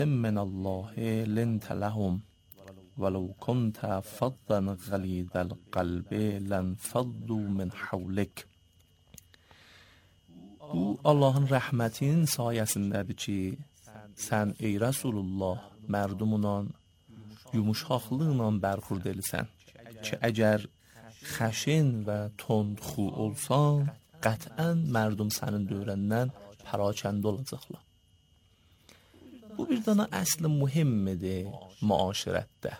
من الله لنت لهم ولو كنت فظا غلیظ القلب لانفضوا من حولک. Bu Allahın rəhmətinin sayəsindədir ki, sən ey Rasulullah mərdumla yumuşaqlıqla bərxurd eləsən ki, əgər xəşin və tondxu olsan, qətən mərdum sənin dövrəndən pərakəndə olacaqlar. Bu bir dana əsli mühimmidir müaşirətdə.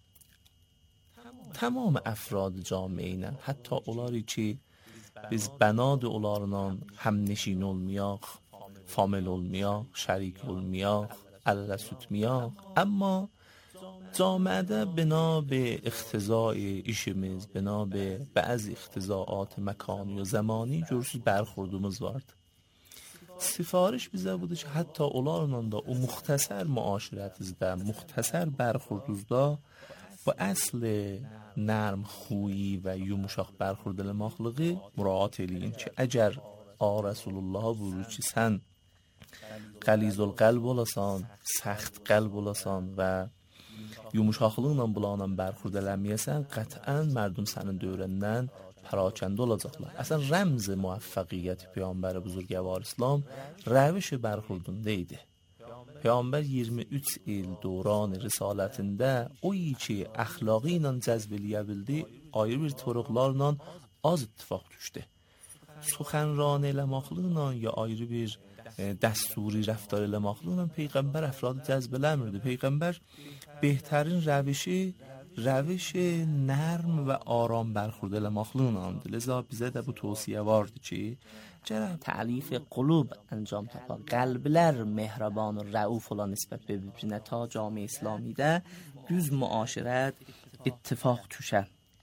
Tamam əfrad camiyyinə, hətta onları ki, biz bənad onlarla həmnişin olmayaq, famil olmayaq, şərik olmayaq, əllə sütməyaq. Amma camiədə bina be iqtizai işimiz, bina be bəzi iqtizaat məkani və zamani görürsüz bərxurdumuz vardı. Sifariş bizə budur ki, hətta onlarla da o müxtəsər müaşirətinizdə, müxtəsər bərxurdunuzda bu əsli nərm xuyi və yumuşaq bərxurd eləməklığı müraat eləyin ki, əgər Rasulullah buyurur ki, sən qəlizul qəlb olasan, səxt qəlb olasan və yumuşaqlıqla bunlarla bərxurd eləməyəsən, qətən mərdum sənin dövrəndən pərakəndə olacaqlar. Əslən, rəmz müvəffəqiyyət Peyğəmbər buzurgəvar İslam rəviş bərxurdunda idi. Peyğəmbər 23 il dövrən risalətində o ki, əxlaqı ilə cəzb eləyə bildi, ayrı bir toruqlarla az ittifaq düşdü. Suxənran eləməklə ya ayrı bir dəsturi rəftar eləməklə Peyğəmbər əfradı cəzb eləmirdi. Peyğəmbər behtərin rəviş nərm və aram bərxurd eləməklə andı. Lezا bizə də bu tövsiyə vardı ki, تعلیف قلوب انجام تاپا قلبler مهربان و رؤوف olan نسبت به birbirine ta cami İslami'de düz muaşiret ittifaq düşə.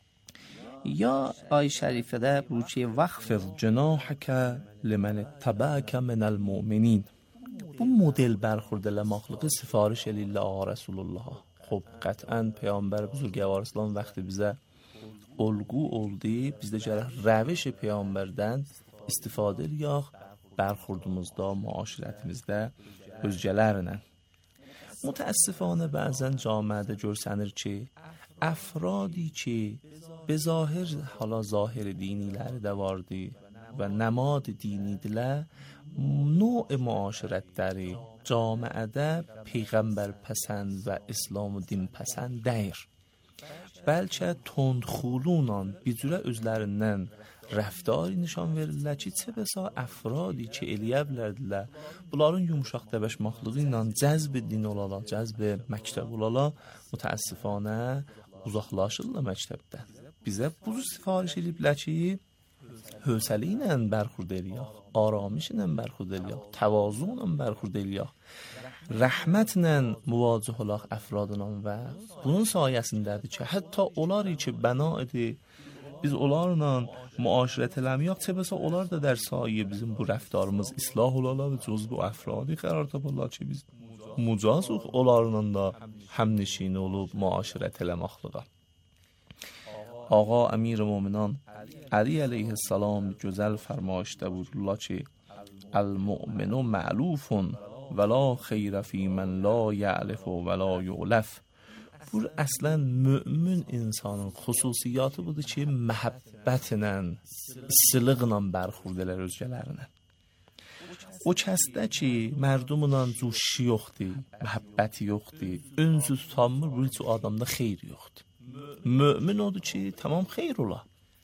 Ya ay şərifədə bu ki vəxfir cənahəkə limən ittabəkə minəl mu'minin. Bu model bərxurd eləməklığı sifariş eləyirlər Rasulullah. Xub qətən Peyğəmbər buzurgəvar İslam vaxtı bizə olğu oldu. Bizdə gərək rəviş Peyğəmbərdən istifadə eləyək bərxurdumuzda, müaşirətimizdə özgələrlə. Mütəəssifانه bəzən camiədə görsənir ki, əfradi ki, به ظاهر حالا ظاهر دینیləri də vardı və nəmad dinidirlər, növ müaşirətləri camiədə Peyğəmbər pəsənd və İslam din pəsənd deyir. Bəlkə tondxulunla bir cürə özlərindən rəftari nişan verirlər ki, çə bəsa əfradi ki, eləyə bilərdilər. Bunların yumuşaq dəbəşmaqlığı ilə cəzb din olala, cəzb məktəb olala, mütəəssifanə uzaqlaşırlar məktəbdən. Bizə bu sifariş ediblər ki, hövsələ ilə bərxurd eləyək, aramış ilə bərxurd eləyək, təvazu ilə bərxurd eləyək, rəhmətlə müvacih olaq əfradla və bunun sayəsindədir ki, hətta onlar ki, bəna edir, biz onlarla müaşirət eləməyək, çə bəsə onlar da در سایه bizim bu rəftarımız islah olala və cüz bu əfradi qərar taparlar ki, biz mücazıq onlarla da həmnişin olub müaşirət eləməklığa. Ağa Əmir-i Möminən Əli əleyhissalam gözəl fərmayışdə buyururlar ki, Əl-mü'minu mə'lufun və la xeyrə fī mən la ya'lifu və la yu'ləf. Bu əslən mümin insanın xüsusiyyatı budur ki, məhəbbətlə, istilıqla bərxurd elər özgələrinə. O kəsdə ki, mərdumla cuşi yoxdur, məhəbbəti yoxdur, önsüz tutanmır, bu o adamda xeyr yoxdur. Mümin odur ki, tamam xeyr ola.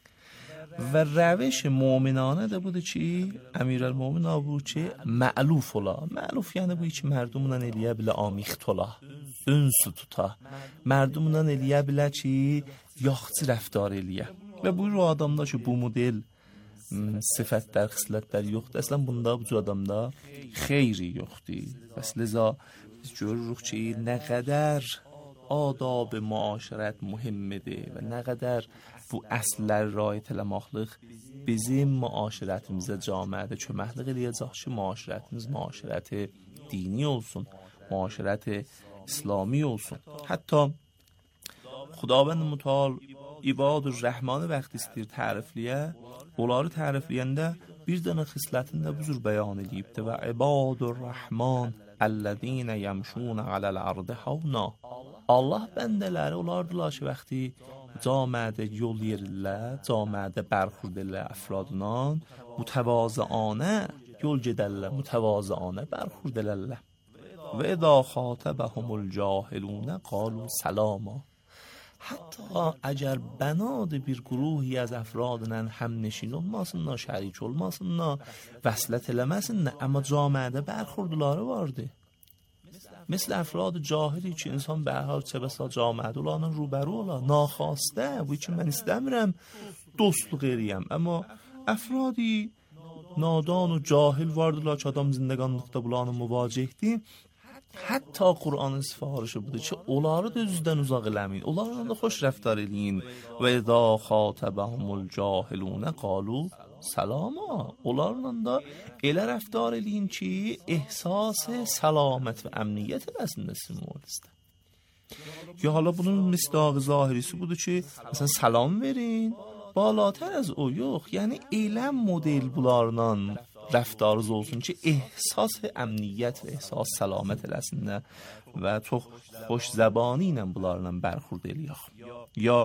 Və rəviş müminanə də budur ki, Əmirəl-Mömin bu ki, mə'luf ola. Mə'luf yəni bu ki, mərdumla eləyə bilə amixt ola, önsü tuta. Mərdumla eləyə bilə ki, yaxçı rəftar eləyə. Və buyur o adamda ki, bu model sifətlər, xislətlər yoxdur. Əslən bunda bu cür adamda xeyri yoxdur. Bəs lezا biz görürük ki, nə qədər adab müaşirət mühimmidir və nə qədər bu əslər rayət eləməklik bizim müaşirətimizə camiədə köməklik eləyəcək ki, müaşirətimiz müaşirəti dini olsun, müaşirəti İslami olsun. Hətta Xudavənd Mütəal İbadur Rəhmanı vaxt istəyir tərifliyə, onları tərifləyəndə bir dənə xislətində bu cür bəyan edibdir və İbadur Rəhman الذین یمشون علی الارض هونا. Allah bəndələri olardılar ki, vaxtı camiədə yol yerirlər, camiədə bərxurd edirlər əfradından, mütəvazıanə yol gedərlər, mütəvazıanə bərxurd edirlər. Və اذا خاطبهم الجاهلون قالوا سلاما. حتی اگر بناد bir گروهی از افرادن هم نشین olmasınlar, şərik olmasınlar, vəslət eləməsinlər, amma camiədə bərxurdları vardı. مثل افراد جاهلی که انسان به هر حال چه بسا جامعه دولانın روبرو ola, naxwasته bu ki mən istəmirəm dostluq eləyəm, amma افرادی نادان و جاهل vardılar ki adam zindəganlıqda bulanın müvacihdir. Hətta Qur'anın sifarişi budur ki, onları da özüdən uzaq eləməyin, onlarla da xoş rəftar eləyin. Və izâ xâtəbəhumul cahilûne qâlû سلاما. onlarla da elə rəftar eləyin ki, ehsas səlamət və əmniyyət eləsin sizin moradınızda. Ya حالا bunun misdaqı zahirisi budur ki, مثلا salam verin, بالاتر از o yox. Yəni elə model bunlarla rəftarınız olsun ki, ehsas əmniyyət və ehsas səlamət eləsinlər və çox xoş zəbani ilə bunlarla bərxurd eləyək. Ya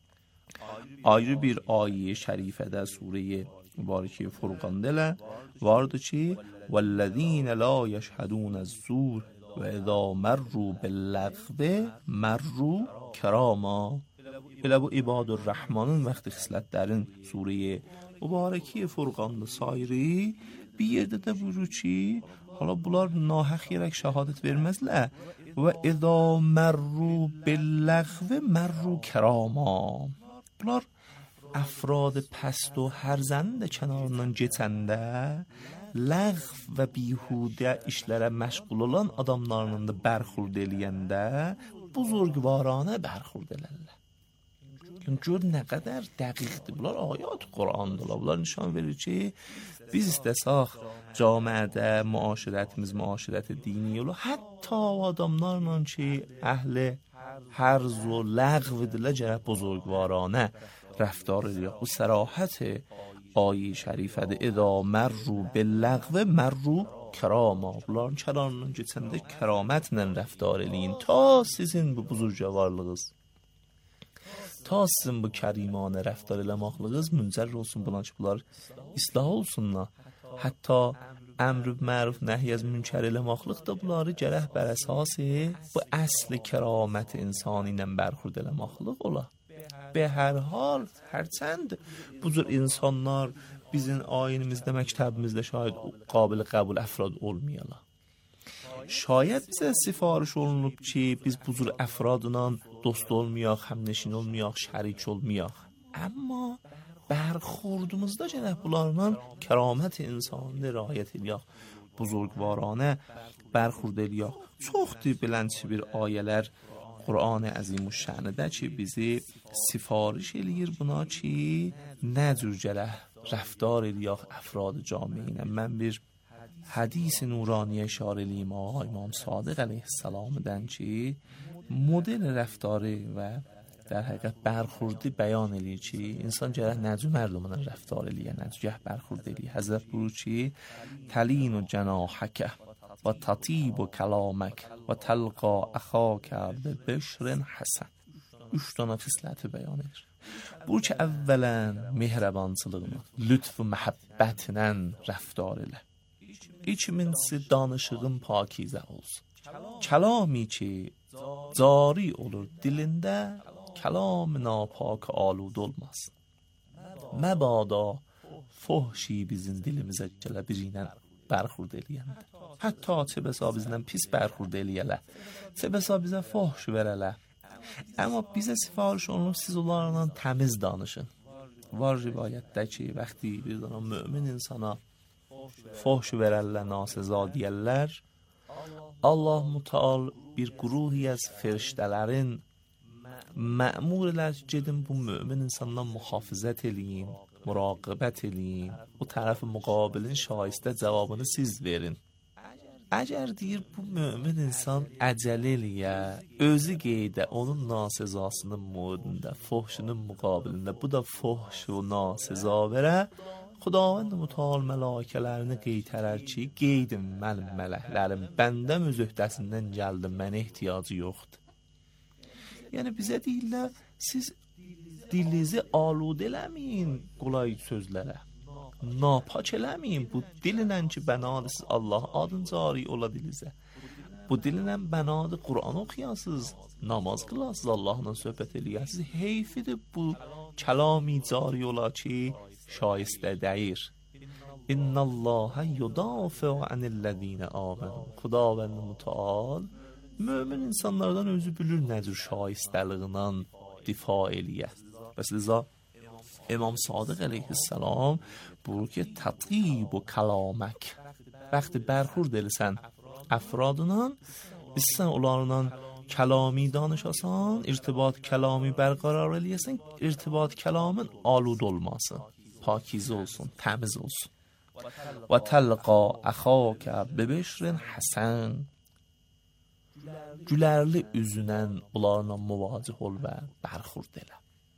ayrı bir ayə şərifədə surəyə mübarəkə Furqanda ilə vardır ki, وَالَّذِينَ لَا يَشْهَدُونَ الزُّورَ وَإِذَا مَرُّوا بِاللَّغْوِ مَرُّوا كِرَامًا. Elə bu İbadur-Rəhmanın vaxtı xislətlərin surəyə mübarəkə Furqanda sayırı bir yerdə də buyurur ki, hala bunlar nahaq yerə şəhadət verməzlər. Və اِذَا مَرُّوا بِاللَّغْوِ مَرُّوا كِرَامًا. Bunlar افراد پست و هرزن də kənarından keçəndə ləğv və bihudə işlərə məşğul olan adamlarla da bərxurd eləyəndə buzurgvaranə bərxurd elərlər. Gör nə qədər dəqiqdir. Bunlar ayat Qur'andılar. Bunlar nişan verir ki, biz istəsək camiədə müaşirət dini ola, hətta o adamlarla ki, əhli hərz و لغو edilə gərək buzurgvaranə rəftar edir. Bu sərahət ayə şərifədir. اذا مروا باللغو مروا كراما. Bunların kənarından keçəndə kəramətlə rəftar eləyin ta sizin bu buzurgvarlığınız, ta sizin bu kərimanə rəftar eləməklığınız müncər olsun buna ki, bunlar islah olsunlar. Hətta əmr məruf nəhy az münkər eləməklıq da bunları gərək bər əsası bu əsl kəramət insani ilə bərxurd eləməklıq ola. Be hər hal, hərçənd bu cür insanlar bizim ayinimizdə, məktəbimizdə şayad qabil qəbul əfrad olmayalar. Şayət bizə sifariş olunub ki, biz bu cür əfradla dost olmayaq, həmnəşin olmayaq, şərik olmayaq. Amma bərxurdumuzda gərək bunlarla kəramət insanını riayət eləyək, buzurgvaranə bərxurd eləyək. Çoxdur bilənçi bir ayələr Qur'an-ı Əzimüşşənidə ki, bizi sifariş eləyir buna ki, nə cür gərək rəftar eləyək əfrad camiinə. Mən bir حدیث نورانی اشاره لیم آقا امام صادق علیه السلام دن چی مدل رفتاری و در حقیقت برخوردی بیان الی چی انسان جره نجو مردمان رفتار الیه نجو جه برخورد الیه حضرت برو چی تلین و جناحک و تطیب و کلامک و تلقا اخاک به بشر حسن. 3 tane xisləti bəyan edir. Bu ki əvvələn mehribançılığına, lütf və məhəbbətlə rəftar elə. İkincisi danışığın pakizə olsun. Kəlami ki cari olur dilində, kəlam napak alud olmasın. Məbada fuhşi bizim dilimizə gələ biri ilə bərxurd eləyəndə. Hətta çə bəsa bizdən pis bərxurd eləyələr, çə bəsa bizə fuhş verələr. Amma bizə sifariş olunub siz onlarla təmiz danışın. Var rivayətdə ki, vaxtı bir zaman mömin insana fuhş verərlər, nasəza deyərlər, Allah Müteal bir gruhi az feriştələrin məmur elər ki, gedin bu mömin insandan mühafizət eləyin, muraqibət eləyin, o tərəfi müqabilin şahistə cavabını siz verin. Əgər deyir bu mömin insan əcələ eləyə, özü qeydə onun nasəzasının muadində, fuhşunun müqabilində, bu da fuhş və nasəza verə, Xudavənd mütəal mələkələrini qeytərər ki, qeydim mənim mələklərim, bəndəm öz öhdəsindən gəldim, mənə ehtiyacı yoxdur. Yəni bizə deyirlər, siz dilinizi aludə eləməyin qolay sözlərə, napak eləməyin, bu dilinən ki bənadır, siz Allah adın cari ola dilinizə. Bu dilinən bənadır, Qur'an oxuyasınız, namaz qılasınız, Allahla söhbət eləyəsiniz. Heyfidir bu kəlami cari ola ki, şayistə deyir. İnnallâhe yudafi'u anillezîne âmenû. Xudavənd mütəal mömin insanlardan özü bilir nə cür şayistəliğindən difa eləyə. Bəs liza İmam Sadiq əleyhissalam buyurur ki, təqib و kalamək. Vəqti bərxurd eləsən əfradından, istəsən onlarla kəlami danışasan, irtibat kəlami bərqərar eləyəsən, irtibat kəlamın alud olmasın, pakizə olsun, təmiz olsun. Və təlqa əxəkə bibişrin həsən. Gülərli üzünən onlarla müvacih ol və bərxurd elə.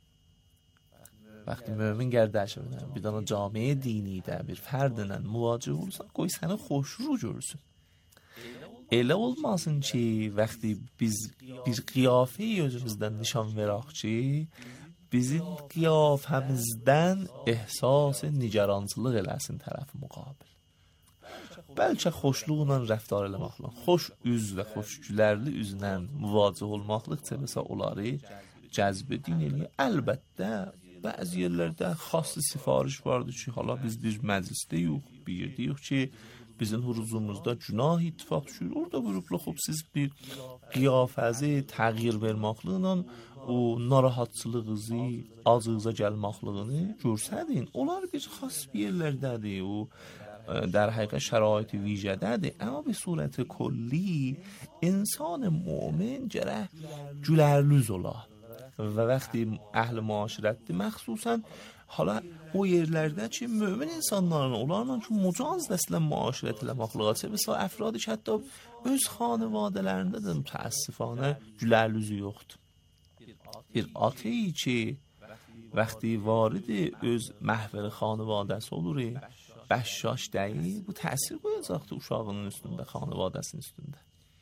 Vəqti mömin qərdəşindən bir dana camiə dinidə bir fərdlə müvacih olursan, qoy səni xoşru görsün. Elə olmasın ki, vəqti biz bir qiyafəyi özümüzdən nişan verək ki, bizim qiyafəmizdən ehsas nigarançılıq eləsin tərəfi müqabil. Bəlkə xoşluqla rəftar eləməklə, xoş üz və xoş gülərli üzlə müvacih olmaqlıq təbəsə onları cəzb edin eləyir. Əlbəttə, bəzi yerlərdə xaslı sifariş vardır ki, hala biz bir məclisdə yox, bir yerdə yox ki, bizim huzurumuzda günah ittifaq düşür. Orada qrupla xub siz bir qiyafəzi təğyir verməklə o narahatçılığınızı, acınıza gəlməklığını görsədin. Onlar bir xas bir yerlərdədir, o در حقیقت شرایط ویژه‌ده‌dir. اما به صورت کلی انسان مؤمن گره gülərlüz ola və vaxtı əhl müaşirətdir, məxsusən hala o yerlərdə ki, mömin insanların onlarla ki, mucaz dəslən müaşirət eləməklığa çevirsə, əfradı ki, hətta öz xanivadələrində də mütəəssifanə gülərlüzü yoxdur. Bir ateyi ki, vaxtı varidi öz məhvəri xanivadəsi olur, bəşşaş deyil, bu təsir qoyacaqdır uşağının üstündə, xanivadəsinin üstündə.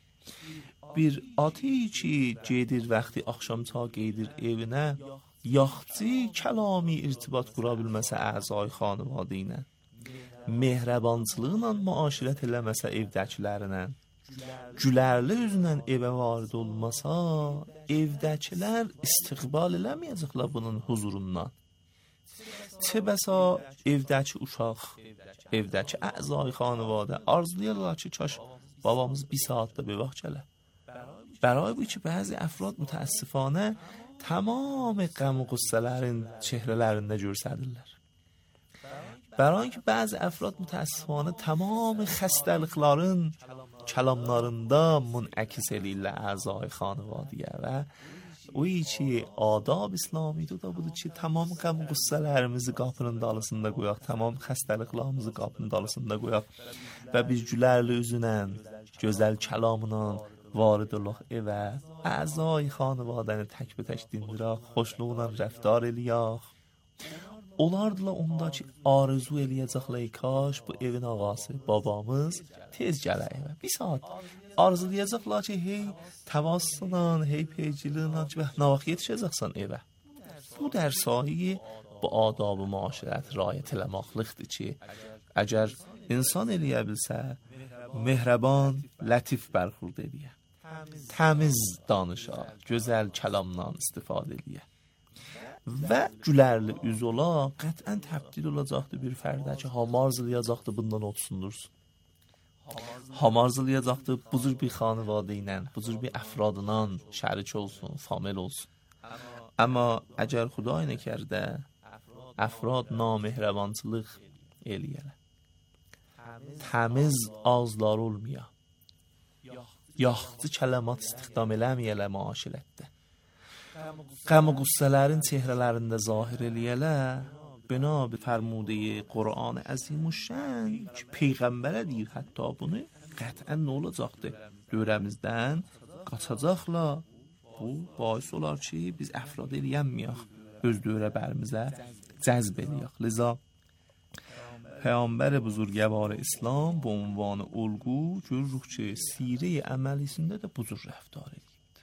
Bir ateyi ki, gedir vaxtı axşamça gedir evinə, yaxçı kəlami irtibat qura bilməsə əzay xanivadə ilə, mehrabancılıqla müaşirət eləməsə evdəkilərinə, gülərli üzlə evə varid olmasa, evdəkilər istiqbal eləməyəcəklər bunun huzurundan. Çə bəsa evdəki uşaq, evdəki əzay xanivadə arzulayırlar ki, kaş babamız bir saatdə bir vaxt gələ. Bəray bu ki, bəzi əfrad mütəəssifanə tamam qəm و qüssələrin çehrələrində görsədirlər. Bəray ki, bəzi əfrad mütəəssifanə tamam xəstəliklərin kəlamlarında münəkis eləyirlər əzay xanivadiyə və o ki, adab İslamidir da budur ki, tamam qəm و qüssələrimizi qapının dalısında qoyaq, tamam xəstəliklərimizi qapının dalısında qoyaq və bir gülərli üzünə, gözəl kəlamla varid olaq evə, əzay xanivadəni tək-bətək dindirək, xoşluqla rəftar eləyək. Onlarla ondakı arzu eləyəcəklər, kaş bu evin ağası, babamız tez gələk evə. Bir saat arzulayacaqlar ki, hey təvassıla, hey peyciliğlə ki, nə vaxt yetişəcəksən evə. Bu dərsayi bu adab-ı müaşirət rayət eləməklikdir ki, əgər insan eləyə bilsə, mehraban, lətif bərxurd eləyə, təmiz danışa, gözəl kəlamla istifadə eləyə və gülərli üz ola, qətən təbdil olacaqdır bir fərdə ki, ham arzulayacaqdır bundan otsundursun. Ham arzulayacaqdır bu cür bir xanivadə ilə, bu cür bir əfradla şərik olsun, famil olsun. Amma əgər Xuday nəkərdə əfrad namehrabançılıq eləyələr, təmiz ağızlar olmaya, yaxçı kələmat istihdam eləməyələ müaşirətdə, qəm و qüssələrin çehrələrində zahir eləyələr, bina bir fərmudeyi Qur'an əzimuşşən ki, Peyğəmbərə deyir hətta bunu, qətən nə olacaqdır? Dörəmizdən qaçacaqlar. Bu, bais olar ki, biz əfrad eləyənməyək, öz dörə bərimizə cəzb eləyək. Liza, پیامبر بزرگوار اسلام به عنوان الگو جور سیره عملیsində də bu cür rəftar edibdi.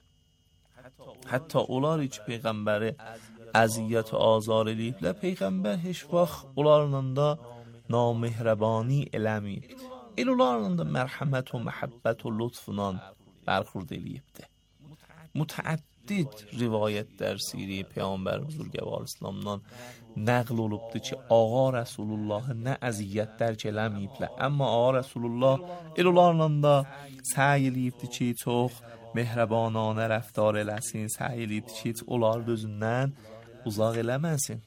Hətta onlar ki peyğəmbəri əziyyət və azar ediblər, peyğəmbər heç vaxt onlarla da namehrabani eləməyibdi. Onlarla da mərhəmət və məhəbbət və lütfla برخورد eləyibdi. Mütəəddid rivayətlər siri Peyğəmbər buzurgəvar İslamdan nəql olubdu ki, Ağa Rəsulullahı nə əziyyətlər eləməyiblər. Amma Ağa Rəsulullah onlarla da səy eləyibdi ki, çox mehribananə rəftar eləsin, səy eləyibdi ki, onları özündən uzaq eləməsin.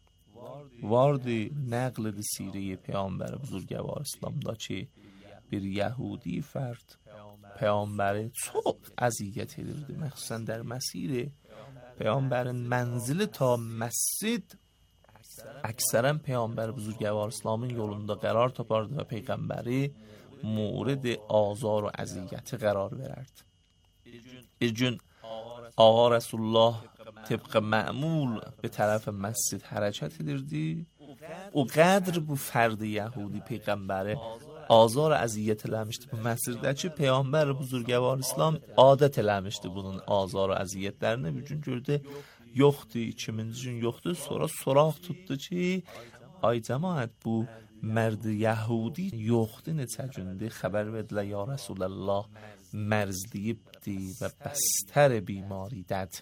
Vardı nəql edir siri Peyğəmbər buzurgəvar İslamda ki, bir Yahudi fərd Peyğəmbəri çox əziyyət edirdi. Məxsusən در مسیر Peyğəmbərin mənzili ta məscid əksərən Peyğəmbər buzurgəvar İslamın yolunda qərar tapardı və Peyğəmbəri mورد azar و əziyyəti qərar verərdi. Bir gün Ağa Rəsulullah طبق معمول به طرف مسجد hərəkət edirdi. O qədr bu fərdi Yahudi Peyğəmbəri azar və əziyyət eləmişdi bu məsciddəki Peyğəmbər buzurgəvar İslam adət eləmişdi bunun azar və əziyyətlərini. Bir gün gördü yoxdur, 2000-ci gün yoxdur. Sonra soraq tutdu ki, ay cəmaət bu mərd Yahudi yoxdur, neçə gündür xəbər verdilər ya Rəsulullah mərzliyibdi və bəstər bimaridədir.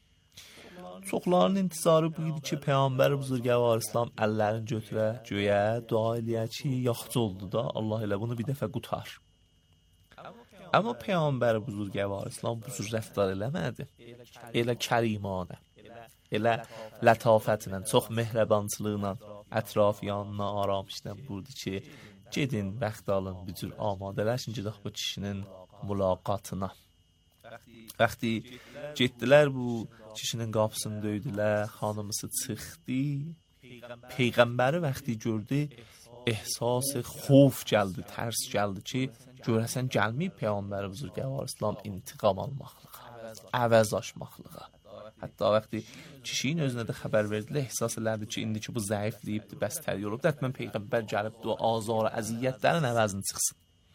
Çoxların intizarı bu idi ki, Peyğəmbər buzurgəvar İslam əllərini götürə göyə, dua eləyə ki, yaxşı oldu da, Allah elə bunu bir dəfə qutar. Amma Peyğəmbər buzurgəvar İslam bu cür rəftar eləmədi. Elə kərimanə, elə lətafətlə, çox mehribançılıqla ətrafyanına aramışdan buyurdu ki, gedin, vaxt alın, bir cür amadələşin, gedək bu kişinin mülaqatına. Vaxtı getdilər bu kişinin qapısını döydülər, xanımısı çıxdı. Peyğəmbəri vaxtı gördü, ehsas xof gəldi, tərs gəldi ki, görəsən gəlməyib Peyğəmbəri buzurgəvar İslam intiqam almaqlığa, əvəz açmaqlığa. Hətta vaxtı kişinin özünə də xəbər verdilər, ehsas elədi ki, indi ki bu zəifliyibdir, bəstər yorubdur, həttəmən Peyğəmbər gəlibdir o azar və əziyyətlərin əvəzini çıxsın.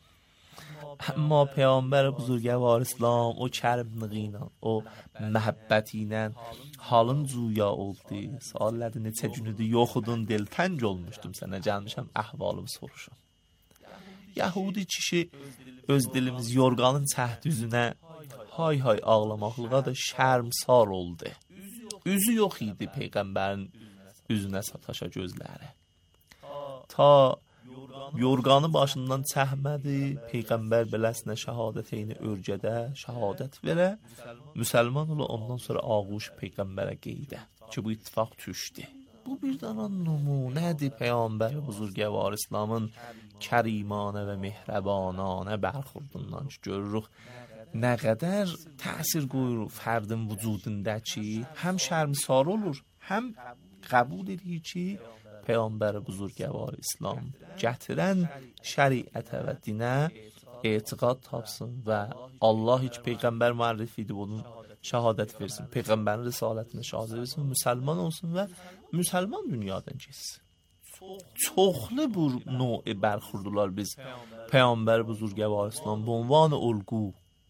Amma Peyğəmbər buzurgəvar İslam o kərimliği ilə, o məhəbbəti ilə halın cüya oldu. Suallədi neçə günüdür yoxudun, diltəng olmuşdum sənə, gəlmişəm əhvalımı soruşam. Yahudi kişi öz dilimiz yorğanın çəhd üzünə hay hay ağlamaqlığa da şərmsar oldu. Üzü yox idi Peyğəmbərin üzünə sataşa gözləri. Ta yorğanı başından çəhmədi, Peyğəmbər beləsinə şəhadəteyni örgədə, şəhadət verə, müsəlman ola ondan sonra ağuş Peyğəmbərə qeydə ki, bu ittifaq düşdü. Bu bir dana nümunədir Peyğəmbər buzurgəvar İslamın kərimanə və mehribananə bərxurdundan ki, görürük nə qədər təsir qoyur fərdin vücudunda ki, həm şərmsar olur, həm qəbul edir ki, Peyğəmbər buzurgəvar İslam gətirən şəriətə və dinə etiqad tapsın və Allah heç Peyğəmbər müərrif idi bunun şəhadət versin, Peyğəmbərin risalətinə şəhadət versin, müsəlman olsun və müsəlman dünyadan keçsin. Çoxlu bu növ bərxurdular biz Peyğəmbər buzurgəvar İslam bu ünvan ulqu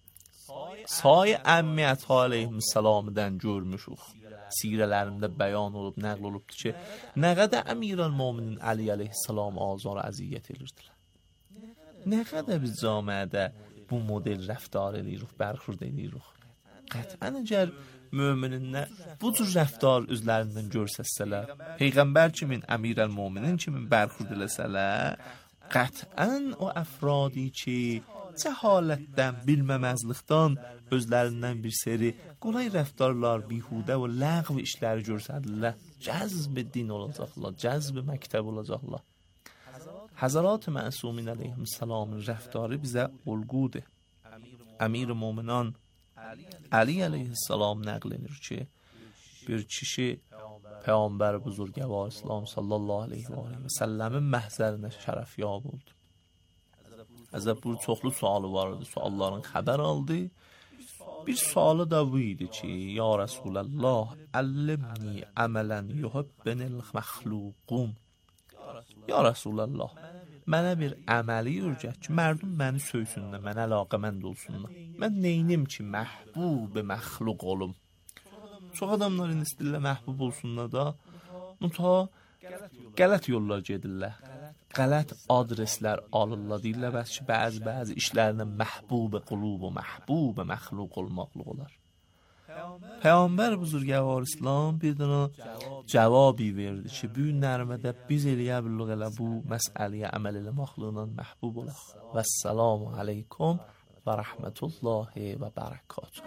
say əmmiyyət aleyhissalamdan görmüşük. Sirələrində bəyan olub, nəql olubdur ki, nə qədər Əmirəl-Möminin Əli əleyhissalam azar əziyyət edirdilər. Nə qədər biz camiədə bu model rəftar edirik, bərxurd edirik. Qətən əgər möminlər bu cür rəftar özlərindən görsəsələr, Peyğəmbər kimin, Əmirəl-Möminin kimin bərxurd eləsələr, qətən o əfradi ki, cəhalətdən, bilməməzlikdən özlərindən bir seri qolay rəftarlar, bihudə və ləğv işləri görsədirlər, cəzb din olacaqlar, cəzb məktəb olacaqlar. Həzərat-ı Məsumin əleyhissalamın rəftarı bizə olqudur. Əmir-i-Möminan Əli əleyhissalam nəql edir ki, bir kişi Peyğəmbər buzurgəvar İslam sallallahu aleyhi və səlləmin məhzərinə şərəfyab oldu. Həzrət bu çoxlu sualı vardı, sualların xəbər aldı. Bir sualı da bu idi ki, ya Rəsuləllah, əllimni əmələn yuhibbənil məxluqun. Ya Rasulallah, mənə bir əməli öyrət ki, mərdum məni söysünlər, mənə əlaqəmənd olsunlar. Mən neynim ki, məhbub məxluq olum? Çox adamların istillə məhbub olsunlar da, mütha qələt yollar gedirlər. Qələt adreslər alırlar, deyirlər bəs ki, bəzi işlərlə məhbub qulub və məhbub məxluq olmaqlıq olar. Peyğəmbər buzurgəvar İslam bir dənə cavabı verdi ki, bu nərmədə biz eləyə bilirik elə bu məsələyə əməl eləməklə məhbub olaq. Vəssalamu aleykum və rəhmətullahi və bərəkatuhu.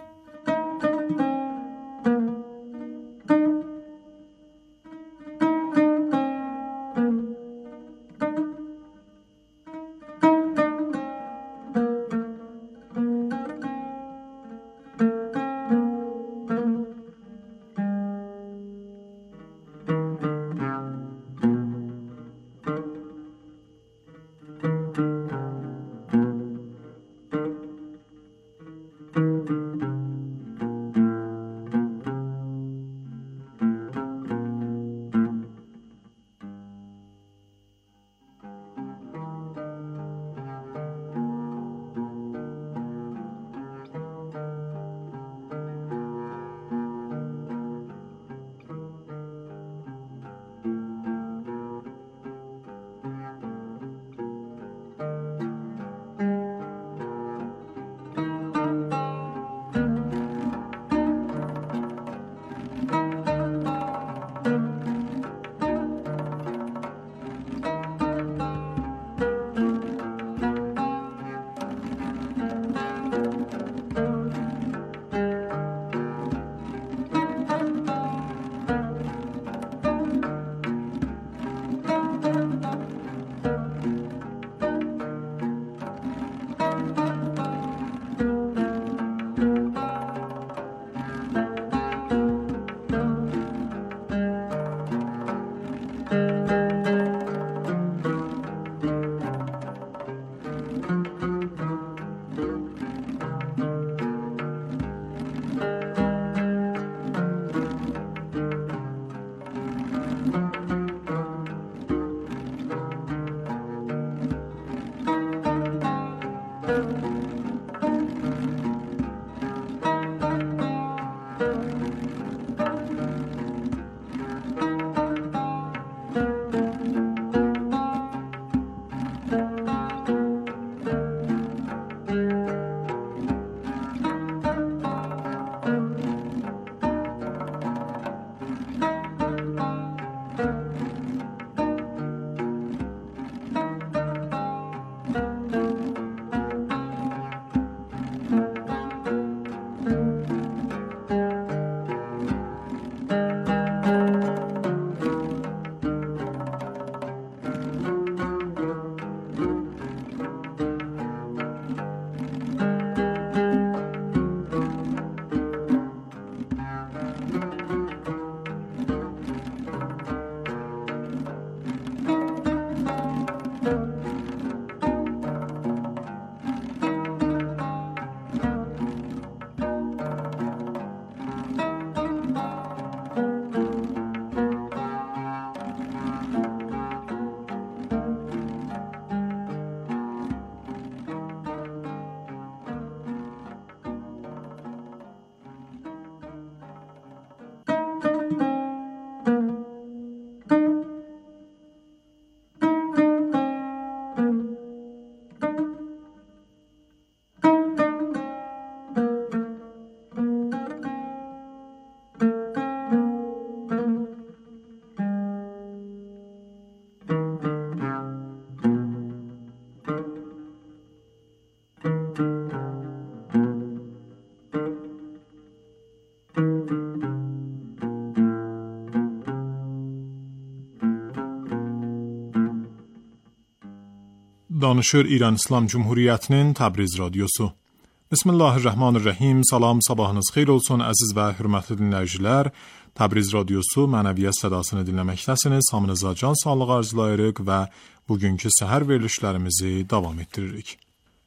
Danışır İran İslam Cumhuriyetinin Təbriz radiosu. Bismillahirrahmanirrahim. Salam, sabahınız xeyir olsun əziz və hörmətli dinləyicilər. Təbriz radiosu mənəviyyat sədasını dinləməkdəsiniz. Hamınıza can sağlığı arzulayırıq və bugünkü səhər verilişlərimizi davam etdiririk.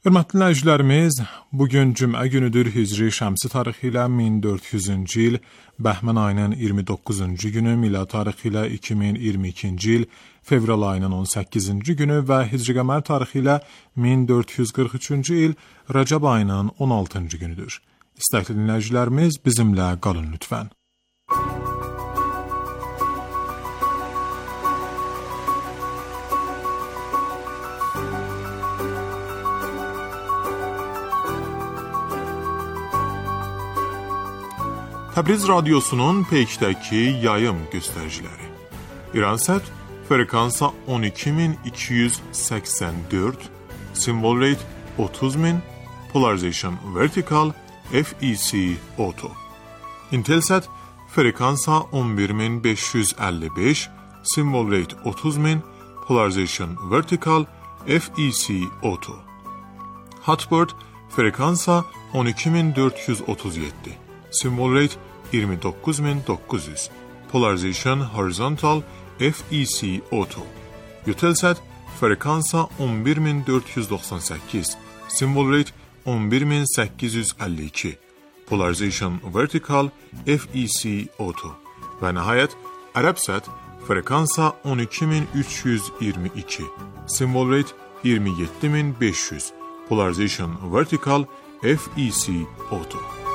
Hörmətli dinləyicilərimiz, bugün cümə günüdür, Hicri şəmsi tarixi ilə 1400-cü il, Bəhmən ayının 29-cu günü, milad tarixi ilə 2022-ci il, fevral ayının 18-ci günü və Hicri qəmər tarixi ilə 1443-cü il, Rəcəb ayının 16-cı günüdür. İstəkli dinləyicilərimiz, bizimlə qalın lütfən. Təbriz radiosunun peykdəki yayım göstəriciləri. İransat frekansa 12284, simvol rate 30000, polarization vertical, FEC auto. Intelsat frekansa 11555, simvol rate 30000, polarization vertical, FEC auto. Hotbird frekansa 12437. Symbol rate 29900. Polarization horizontal, FEC auto. Eutelsat frekansa 11498. Symbol rate 11852. Polarization vertical, FEC auto. Və nəhayət Arabsat frekansa 12322. Symbol rate 27500. Polarization vertical, FEC auto.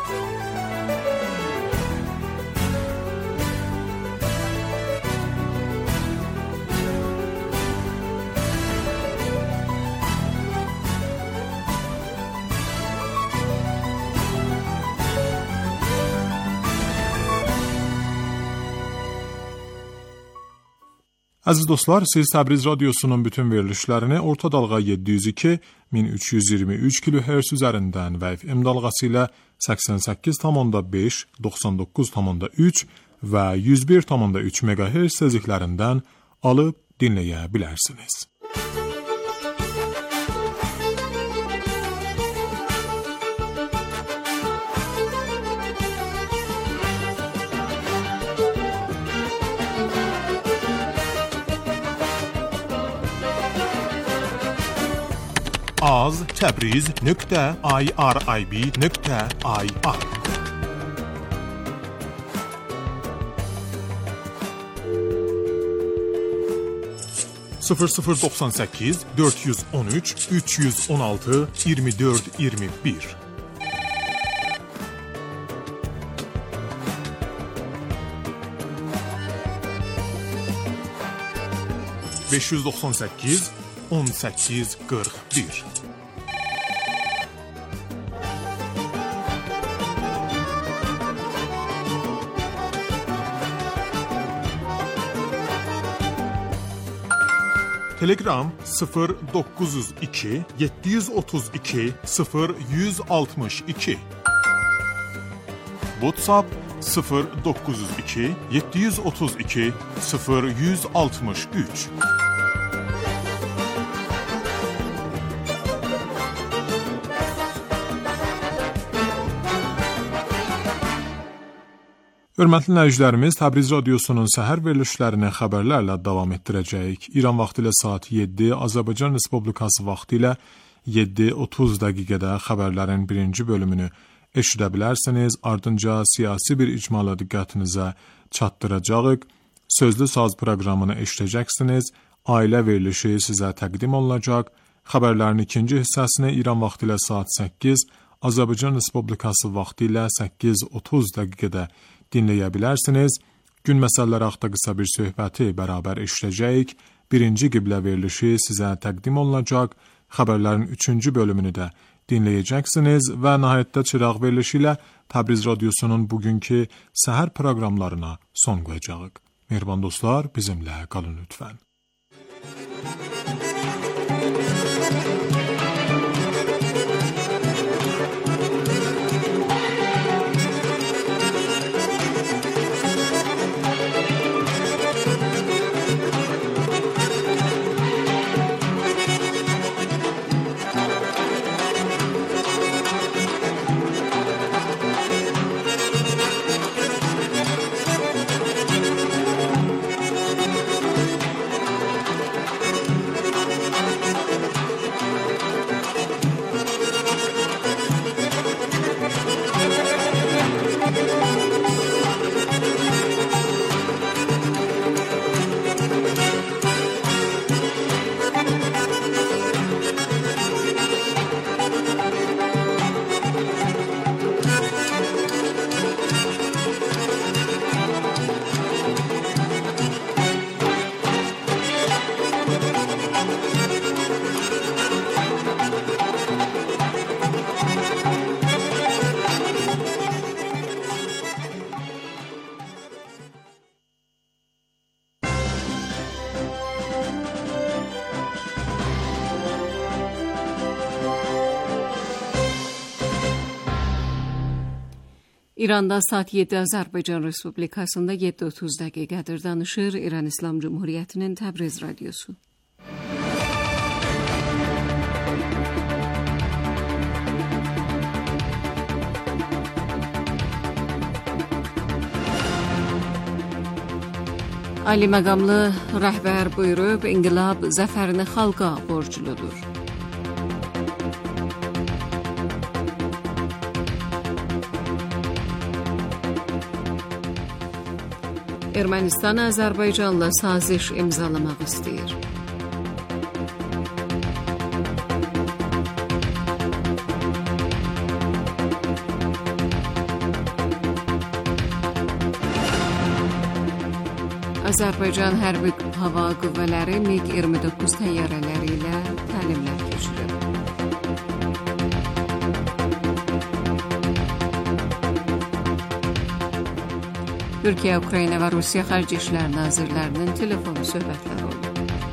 Əziz dostlar, siz Təbriz radiosunun bütün verilişlərini orta dalğa 702 1323 kHz üzərindən və FM dalğası ilə 88,5, 99,3 və 101,3 MHz tezliklərindən alıb dinləyə bilərsiniz. az.tabriz.irib.ir 0098 413 316 24 21 598 18 41 Telegram 0902 732 0162 WhatsApp 0902 732 0163 Hörmətli dinləyicilərimiz, Təbriz radiosunun səhər verilişlərini xəbərlərlə davam etdirəcəyik. İran vaxtı ilə saat 7, Azərbaycan Respublikası vaxtı ilə 7:30 dəqiqədə xəbərlərin birinci bölümünü eşidə bilərsiniz. Ardınca siyasi bir icmala diqqətinizə çatdıracağıq. Sözlü saz proqramını eşidəcəksiniz. Ailə verilişi sizə təqdim olunacaq. Xəbərlərin ikinci hissəsini İran vaxtı ilə saat 8, Azərbaycan Respublikası vaxtı ilə 8:30 dəqiqədə dinləyə bilərsiniz. Gün məsələləri haqqında qısa bir söhbəti bərabər eşidəcəyik. Birinci qiblə verilişi sizə təqdim olunacaq. Xəbərlərin üçüncü bölümünü də dinləyəcəksiniz və nəhayətdə çıraq verilişi ilə Təbriz radiosunun bugünkü səhər proqramlarına son qoyacağıq. Mehriban dostlar, bizimlə qalın lütfən. İranda saat 7, Azərbaycan Respublikasında 7:30 dəqiqədir. Danışır İran İslam Cumhuriyyətinin Təbriz radiosu. Ali məqamlı rəhbər buyurub, inqilab zəfərini xalqa borcludur. Ermənistan Azərbaycanla saziş imzalamaq istəyir. Azərbaycan Hərbi Hava Qüvvələri MiG-29 təyyarələri ilə təlimlər keçirir. Türkiyə, Ukrayna və Rusiya Xarici İşlər Nazirlərinin telefon söhbətləri oldu.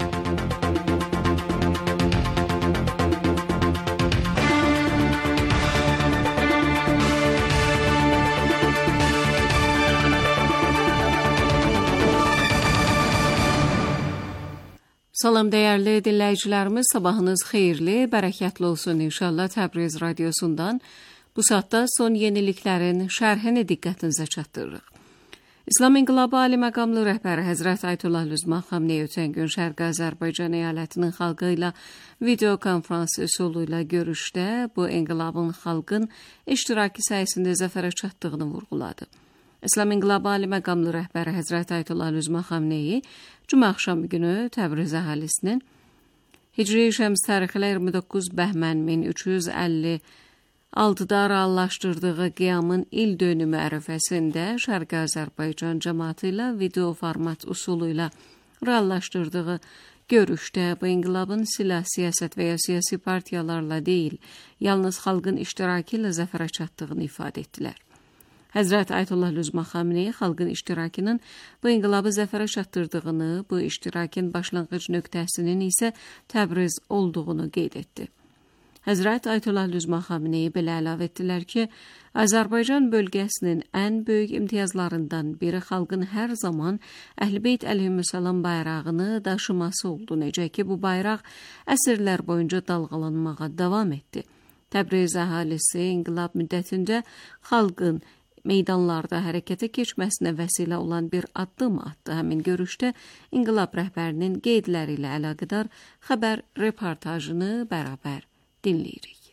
Salam dəyərli dinləyicilərimiz, sabahınız xeyirli, bərəkətli olsun inşallah. Təbriz radiosundan bu saatda son yeniliklərin şərhini diqqətinizə çatdırırıq. İslam İnqilabı Ali Məqamlı rəhbəri Həzrət Ayətullah Lüzman Xamneyi ötən gün Şərqi Azərbaycan əyalətinin xalqı ilə video konferans üsulu ilə görüşdə bu inqilabın xalqın iştiraki səyəsində zəfərə çatdığını vurğuladı. İslam İnqilabı Ali Məqamlı rəhbəri Həzrət Ayətullah Lüzman Xamneyi Cümə axşamı günü Təbriz əhalisinin Hicri Şəms tarixlə 29 bəhmən 1356-da reallaşdırdığı qiyamın il dönümü ərəfəsində Şərqi Azərbaycan cəmaatı ilə video format usulu ilə reallaşdırdığı görüşdə bu inqilabın silah, siyasət və ya siyasi partiyalarla deyil, yalnız xalqın iştirakı ilə zəfərə çatdığını ifadə etdilər. Həzrət Ayətullah Lüzman Xamneyi xalqın iştirakının bu inqilabı zəfərə çatdırdığını, bu iştirakin başlanğıc nöqtəsinin isə Təbriz olduğunu qeyd etdi. Həzrət Ayətullah Lüzman Xamneyi belə əlavə etdilər ki, Azərbaycan bölgəsinin ən böyük imtiyazlarından biri xalqın hər zaman Əhl-i-Beyt əleyhissalam bayrağını daşıması oldu, necə ki bu bayraq əsrlər boyunca dalğalanmağa davam etdi. Təbriz əhalisi inqilab müddətində xalqın meydanlarda hərəkətə keçməsinə vəsilə olan bir addım atdı. Həmin görüşdə inqilab rəhbərinin qeydləri ilə əlaqədar xəbər reportajını bərabər dinləyirik.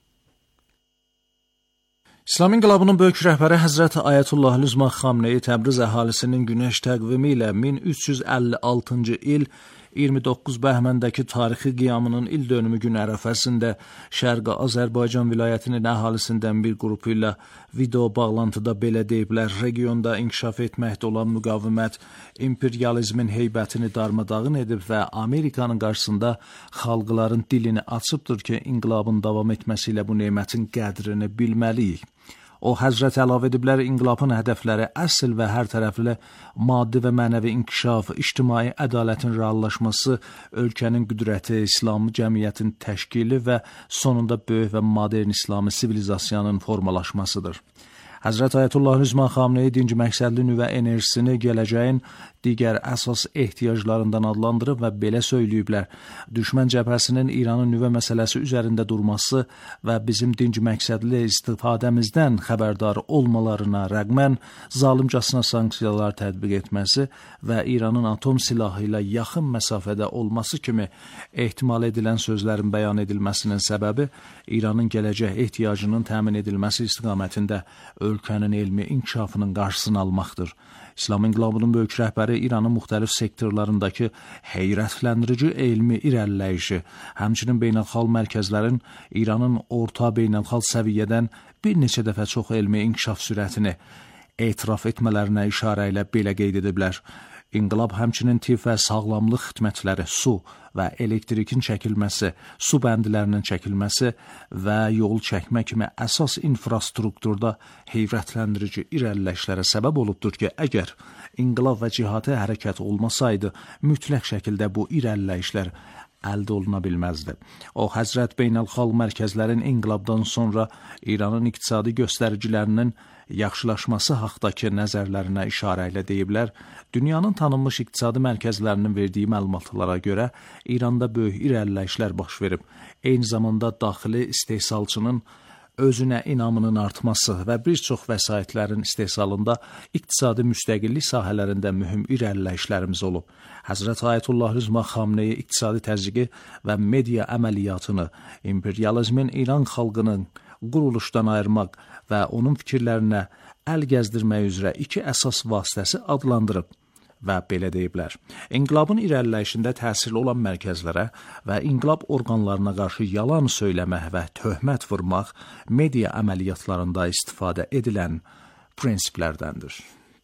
İslam İnqilabının böyük rəhbəri Həzrət Ayətullah Lüzman Xamneyi Təbriz əhalisinin günəş təqvimi ilə 1356-cı il 29 bəhməndəki tarixi qiyamının il dönümü günü ərəfəsində Şərqi Azərbaycan vilayətinin əhalisindən bir qrupu ilə video bağlantıda belə deyiblər: regionda inkişaf etməkdə olan müqavimət imperializmin heybətini darmadağın edib və Amerikanın qarşısında xalqların dilini açıbdır ki, inqilabın davam etməsi ilə bu nemətin qədrini bilməliyik. O, Həzrət əlavə ediblər, inqilabın hədəfləri əsl və hər tərəfli maddi və mənəvi inkişaf, ictimai ədalətin reallaşması, ölkənin qüdrəti, İslami cəmiyyətin təşkili və sonunda böyük və modern İslami sivilizasiyanın formalaşmasıdır. Həzrət Ayətullah Lüzman Xamneyi dinci məqsədli nüvə enerjisini gələcəyin digər əsas ehtiyaclarından adlandırıb və belə söyləyiblər: düşmən cəbhəsinin İranın nüvə məsələsi üzərində durması və bizim dinci məqsədli istifadəmizdən xəbərdar olmalarına rəğmən zalimcasına sanksiyalar tətbiq etməsi və İranın atom silahı ilə yaxın məsafədə olması kimi ehtimal edilən sözlərin bəyan edilməsinin səbəbi İranın gələcək ehtiyacının təmin edilməsi istiqamətində ölkənin elmi inkişafının qarşısını almaqdır. İslam İnqilabının böyük rəhbəri İranın müxtəlif sektorlarındakı heyrətləndirici elmi irəliləyişi, həmçinin beynəlxalq mərkəzlərin İranın orta beynəlxalq səviyyədən bir neçə dəfə çox elmi inkişaf sürətini etiraf etmələrinə işarə ilə belə qeyd ediblər. İnqilab həmçinin tibb və sağlamlıq xidmətləri, su və elektrikin çəkilməsi, su bəndilərinin çəkilməsi və yol çəkmə kimi əsas infrastrukturda heyrətləndirici irəliləyişlərə səbəb olubdur ki, əgər inqilab və cihadi hərəkət olmasaydı, mütləq şəkildə bu irəliləyişlər əldə oluna bilməzdi. O, Həzrət Beynəlxalq mərkəzlərin inqilabdan sonra İranın iqtisadi göstəricilərinin yaxşılaşması haqdakı nəzərlərinə işarə ilə deyiblər, dünyanın tanınmış iqtisadi mərkəzlərinin verdiyi məlumatlara görə İranda böyük irəliləyişlər baş verib. Eyni zamanda daxili istehsalçının özünə inamının artması və bir çox vəsaitlərin istehsalında iqtisadi müstəqillik sahələrində mühüm irəliləyişlərimiz olub. Həzrət Ayətullah Rıza Xamneyi iqtisadi təzyiqi və media əməliyyatını imperializmin İran xalqının quruluşdan ayırmaq və onun fikirlərinə əl gəzdirmək üzrə iki əsas vasitəsi adlandırıb və belə deyiblər. İnqilabın irəliləyişində təsirli olan mərkəzlərə və inqilab orqanlarına qarşı yalan söyləmək və töhmət vurmaq media əməliyyatlarında istifadə edilən prinsiplərdəndir.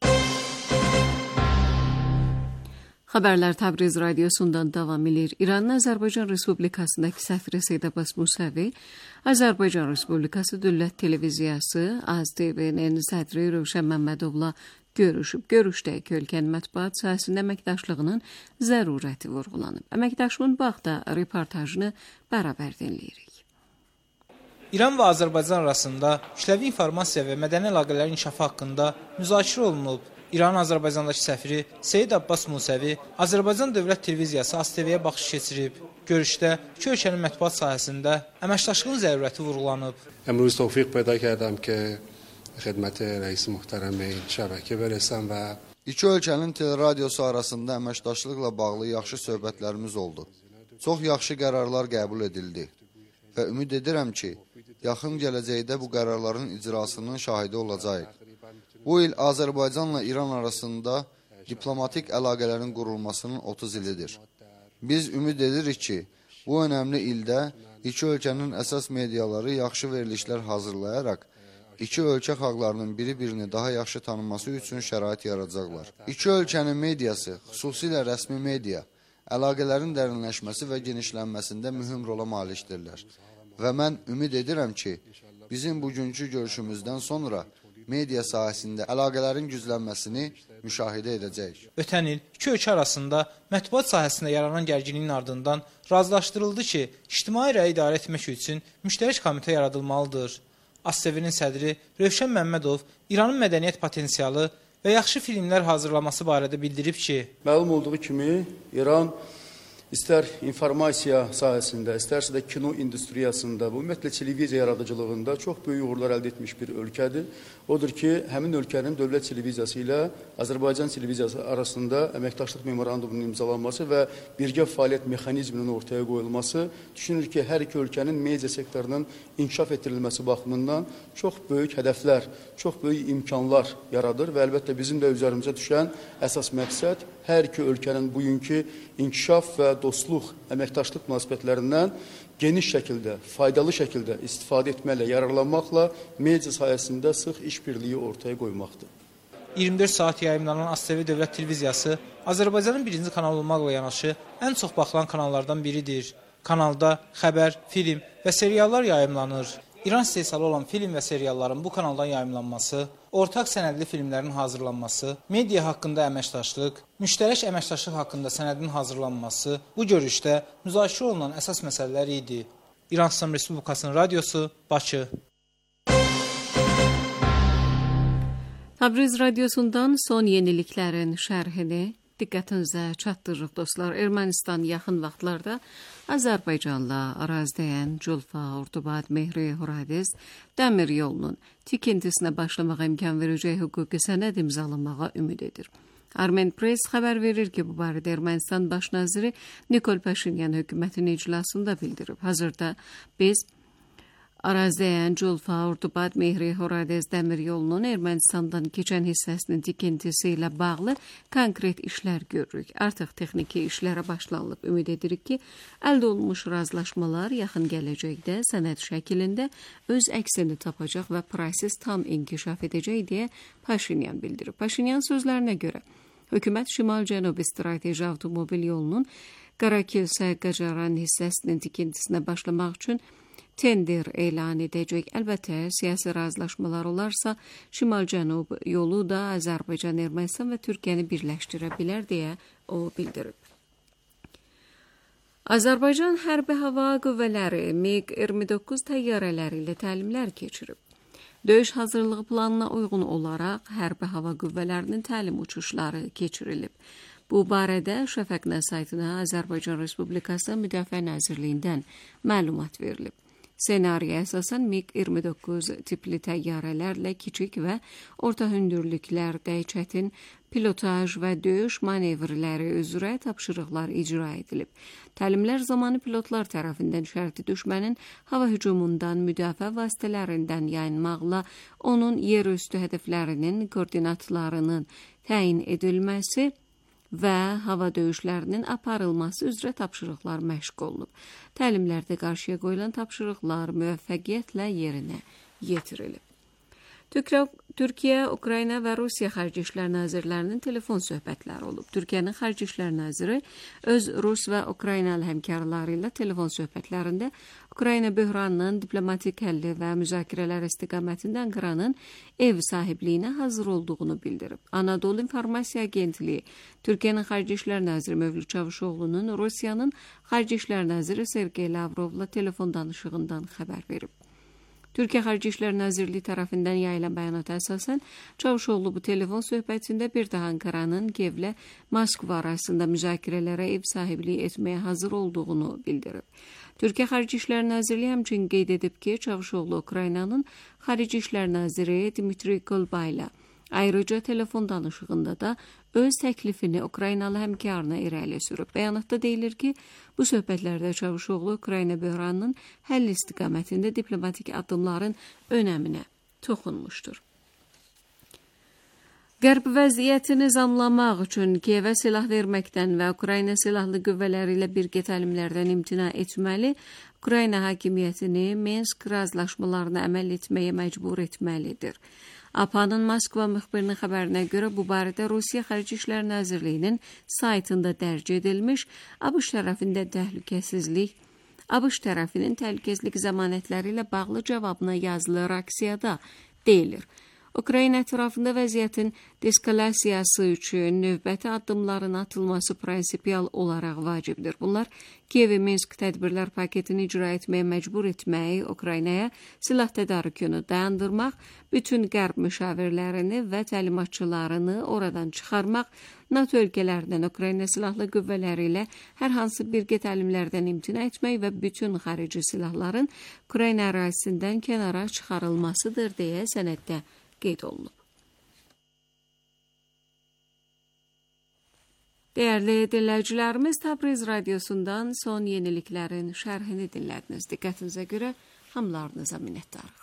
Xəbərlər Təbriz radiosundan davam edir. İranın Azərbaycan Respublikasındakı səfiri Seyid Abbas Musavi, Azərbaycan Respublikası Dövlət Televiziyası AzTV-nin sədri Rövşən Məmmədovla görüşüb. Görüşdəki ölkənin mətbuat sahəsində əməkdaşlığının zərurəti vurğulanıb. Əməkdaşlığın baxda reportajını bərabər dinləyirik. İran və Azərbaycan arasında kütləvi informasiya və mədəni əlaqələrin inkişafı haqqında müzakirə olunub. İranın Azərbaycandakı səfiri Seyid Abbas Musavi Azərbaycan Dövlət Televiziyası AzTV-yə baxış keçirib. Görüşdə iki ölkənin mətbuat sahəsində əməkdaşlığın zərurəti vurğulanıb. امروز توفیق پیدا کردم که خدمت رئیس محترم این شبکه برسم و İki ölkənin teleradiosu arasında əməkdaşlıqla bağlı yaxşı söhbətlərimiz oldu. Çox yaxşı qərarlar qəbul edildi və ümid edirəm ki, yaxın gələcəkdə bu qərarların icrasının şahidi olacağıq. Bu il Azərbaycanla İran arasında diplomatik əlaqələrin qurulmasının 30 ilidir. Biz ümid edirik ki, bu önəmli ildə iki ölkənin əsas mediaları yaxşı verilişlər hazırlayaraq, iki ölkə xalqlarının biri-birini daha yaxşı tanınması üçün şərait yaradacaqlar. İki ölkənin mediası, xüsusilə rəsmi media, əlaqələrin dərinləşməsi və genişlənməsində mühüm rola malikdirlər. Və mən ümid edirəm ki, bizim bugünkü görüşümüzdən sonra media sahəsində əlaqələrin güclənməsini müşahidə edəcəyik. Ötən il iki ölkə arasında mətbuat sahəsində yaranan gərginliyin ardından razılaşdırıldı ki, ictimai rəyi idarə etmək üçün müştərək komitə yaradılmalıdır. AzTV-nin sədri Rövşən Məmmədov İranın mədəniyyət potensialı və yaxşı filmlər hazırlaması barədə bildirib ki, məlum olduğu kimi İran İstər informasiya sahəsində, istərsə də kino industriyasında, bu ümumiyyətlə televiziya yaradıcılığında çox böyük uğurlar əldə etmiş bir ölkədir. Odur ki, həmin ölkənin dövlət televiziyası ilə Azərbaycan televiziyası arasında əməkdaşlıq memorandumunun imzalanması və birgə fəaliyyət mexanizminin ortaya qoyulması düşünür ki, hər iki ölkənin media sektorunun inkişaf etdirilməsi baxımından çox böyük hədəflər, çox böyük imkanlar yaradır və əlbəttə bizim də üzərimizə düşən əsas məqsəd hər iki ölkənin bugünkü inkişaf və dostluq, əməkdaşlıq münasibətlərindən geniş şəkildə, faydalı şəkildə istifadə etməklə, yararlanmaqla media sayəsində sıx işbirliyi ortaya qoymaqdır. 24 saat yayımlanan AzTV Dövlət Televiziyası Azərbaycanın birinci kanalı olmaqla yanaşı ən çox baxılan kanallardan biridir. Kanalda xəbər, film və seriallar yayımlanır. İran istehsalı olan film və serialların bu kanaldan yayımlanması, ortaq sənədli filmlərin hazırlanması, media haqqında əməkdaşlıq, müştərək əməkdaşlıq haqqında sənədin hazırlanması bu görüşdə müzakirə olunan əsas məsələlər idi. İran İslam Respublikasının radiosu, Bakı. Təbriz radiosundan son yeniliklərin şərhini diqqətinizə çatdırırıq dostlar. Ermənistan yaxın vaxtlarda Azərbaycanla ərazidəyən Culfa, Ordubad, Mehri, Horadiz dəmir yolunun tikintisinə başlamağa imkan verəcək hüquqi sənəd imzalanmağa ümid edir. Armen Press xəbər verir ki, bu barədə Ermənistan baş naziri Nikol Paşinyan hökumətin iclasında bildirib. Hazırda biz ərazidəyən Culfa, Ordubad, Mehri, Horadiz dəmir yolunun Ermənistandan keçən hissəsinin tikintisi ilə bağlı konkret işlər görürük. Artıq texniki işlərə başlanılıb. Ümid edirik ki, əldə olunmuş razılaşmalar yaxın gələcəkdə sənəd şəklində öz əksini tapacaq və proses tam inkişaf edəcək deyə Paşinyan bildirib. Paşinyan sözlərinə görə, hökumət Şimal-Cənubi strateji avtomobil yolunun Qarakilsə-Qacaran hissəsinin tikintisinə başlamaq üçün tender elan edəcək. Əlbəttə, siyasi razılaşmalar olarsa, Şimal-Cənub yolu da Azərbaycan, Ermənistan və Türkiyəni birləşdirə bilər deyə o bildirib. Azərbaycan Hərbi Hava Qüvvələri MiG-29 təyyarələri ilə təlimlər keçirib. Döyüş hazırlığı planına uyğun olaraq Hərbi Hava Qüvvələrinin təlim uçuşları keçirilib. Bu barədə Şəfəq saytına Azərbaycan Respublikası Müdafiə Nazirliyindən məlumat verilib. Senariyə əsasən MiG-29 tipli təyyarələrlə kiçik və orta hündürlüklərdə çətin pilotaj və döyüş manevrləri üzrə tapşırıqlar icra edilib. Təlimlər zamanı pilotlar tərəfindən şərti düşmənin hava hücumundan müdafiə vasitələrindən yayınmaqla onun yerüstü hədəflərinin koordinatlarının təyin edilməsi və hava döyüşlərinin aparılması üzrə tapşırıqlar məşq olunub. Təlimlərdə qarşıya qoyulan tapşırıqlar müvəffəqiyyətlə yerinə yetirilib. Türkiyə, Ukrayna və Rusiya Xarici İşlər Nazirlərinin telefon söhbətləri olub. Türkiyənin Xarici İşlər Naziri öz Rus və Ukraynalı həmkarları ilə telefon söhbətlərində Ukrayna böhranının diplomatik həlli və müzakirələr istiqamətində Ankaranın ev sahibliyinə hazır olduğunu bildirib. Anadolu İnformasiya Agentliyi Türkiyənin Xarici İşlər Naziri Mövlüt Çavuşoğlu'nun Rusiyanın Xarici İşlər Naziri Sergey Lavrovla telefon danışığından xəbər verib. Türkiyə Xarici İşlər Nazirliyi tərəfindən yayılan bəyanata əsasən Çavuşoğlu bu telefon söhbətində bir daha Ankaranın Kiyevlə Moskva arasında müzakirələrə ev sahibliyi etməyə hazır olduğunu bildirib. Türkiyə Xarici İşlər Nazirliyi həmçinin qeyd edib ki, Çavuşoğlu Ukraynanın Xarici İşlər Naziri Dmitri Kulba ilə ayrıca telefon danışığında da öz təklifini Ukraynalı həmkarına irəli sürüb. Bəyanatda deyilir ki, bu söhbətlərdə Çavuşoğlu Ukrayna böhranının həll istiqamətində diplomatik addımların önəminə toxunmuşdur. Qərb vəziyyətini nizamlamaq üçün Kiyevə silah verməkdən və Ukrayna silahlı qüvvələri ilə birgə təlimlərdən imtina etməli, Ukrayna hakimiyyətini Minsk razılaşmalarına əməl etməyə məcbur etməlidir. APA'nın Moskva müxbirinin xəbərinə görə bu barədə Rusiya Xarici İşlər Nazirliyinin saytında dərc edilmiş ABŞ tərəfinin təhlükəsizlik zəmanətləri ilə bağlı cavabına yazılı reaksiyada deyilir. Ukrayna ətrafında vəziyyətin deskalasiyası üçün növbəti addımların atılması prinsipial olaraq vacibdir. Bunlar Kiyevi Minsk tədbirlər paketini icra etməyə məcbur etmək, Ukraynaya silah tədarükünü dayandırmaq, bütün qərb müşavirlərini və təlimatçılarını oradan çıxarmaq, NATO ölkələrindən Ukrayna silahlı qüvvələri ilə hər hansı birgə təlimlərdən imtina etmək və bütün xarici silahların Ukrayna ərazisindən kənara çıxarılmasıdır deyə sənəddə qeyd olunub. Dəyərli dinləyicilərimiz, Təbriz Radiosundan son yeniliklərin şərhini dinlədiniz. Diqqətinizə görə hamılarınıza minnətdarıq.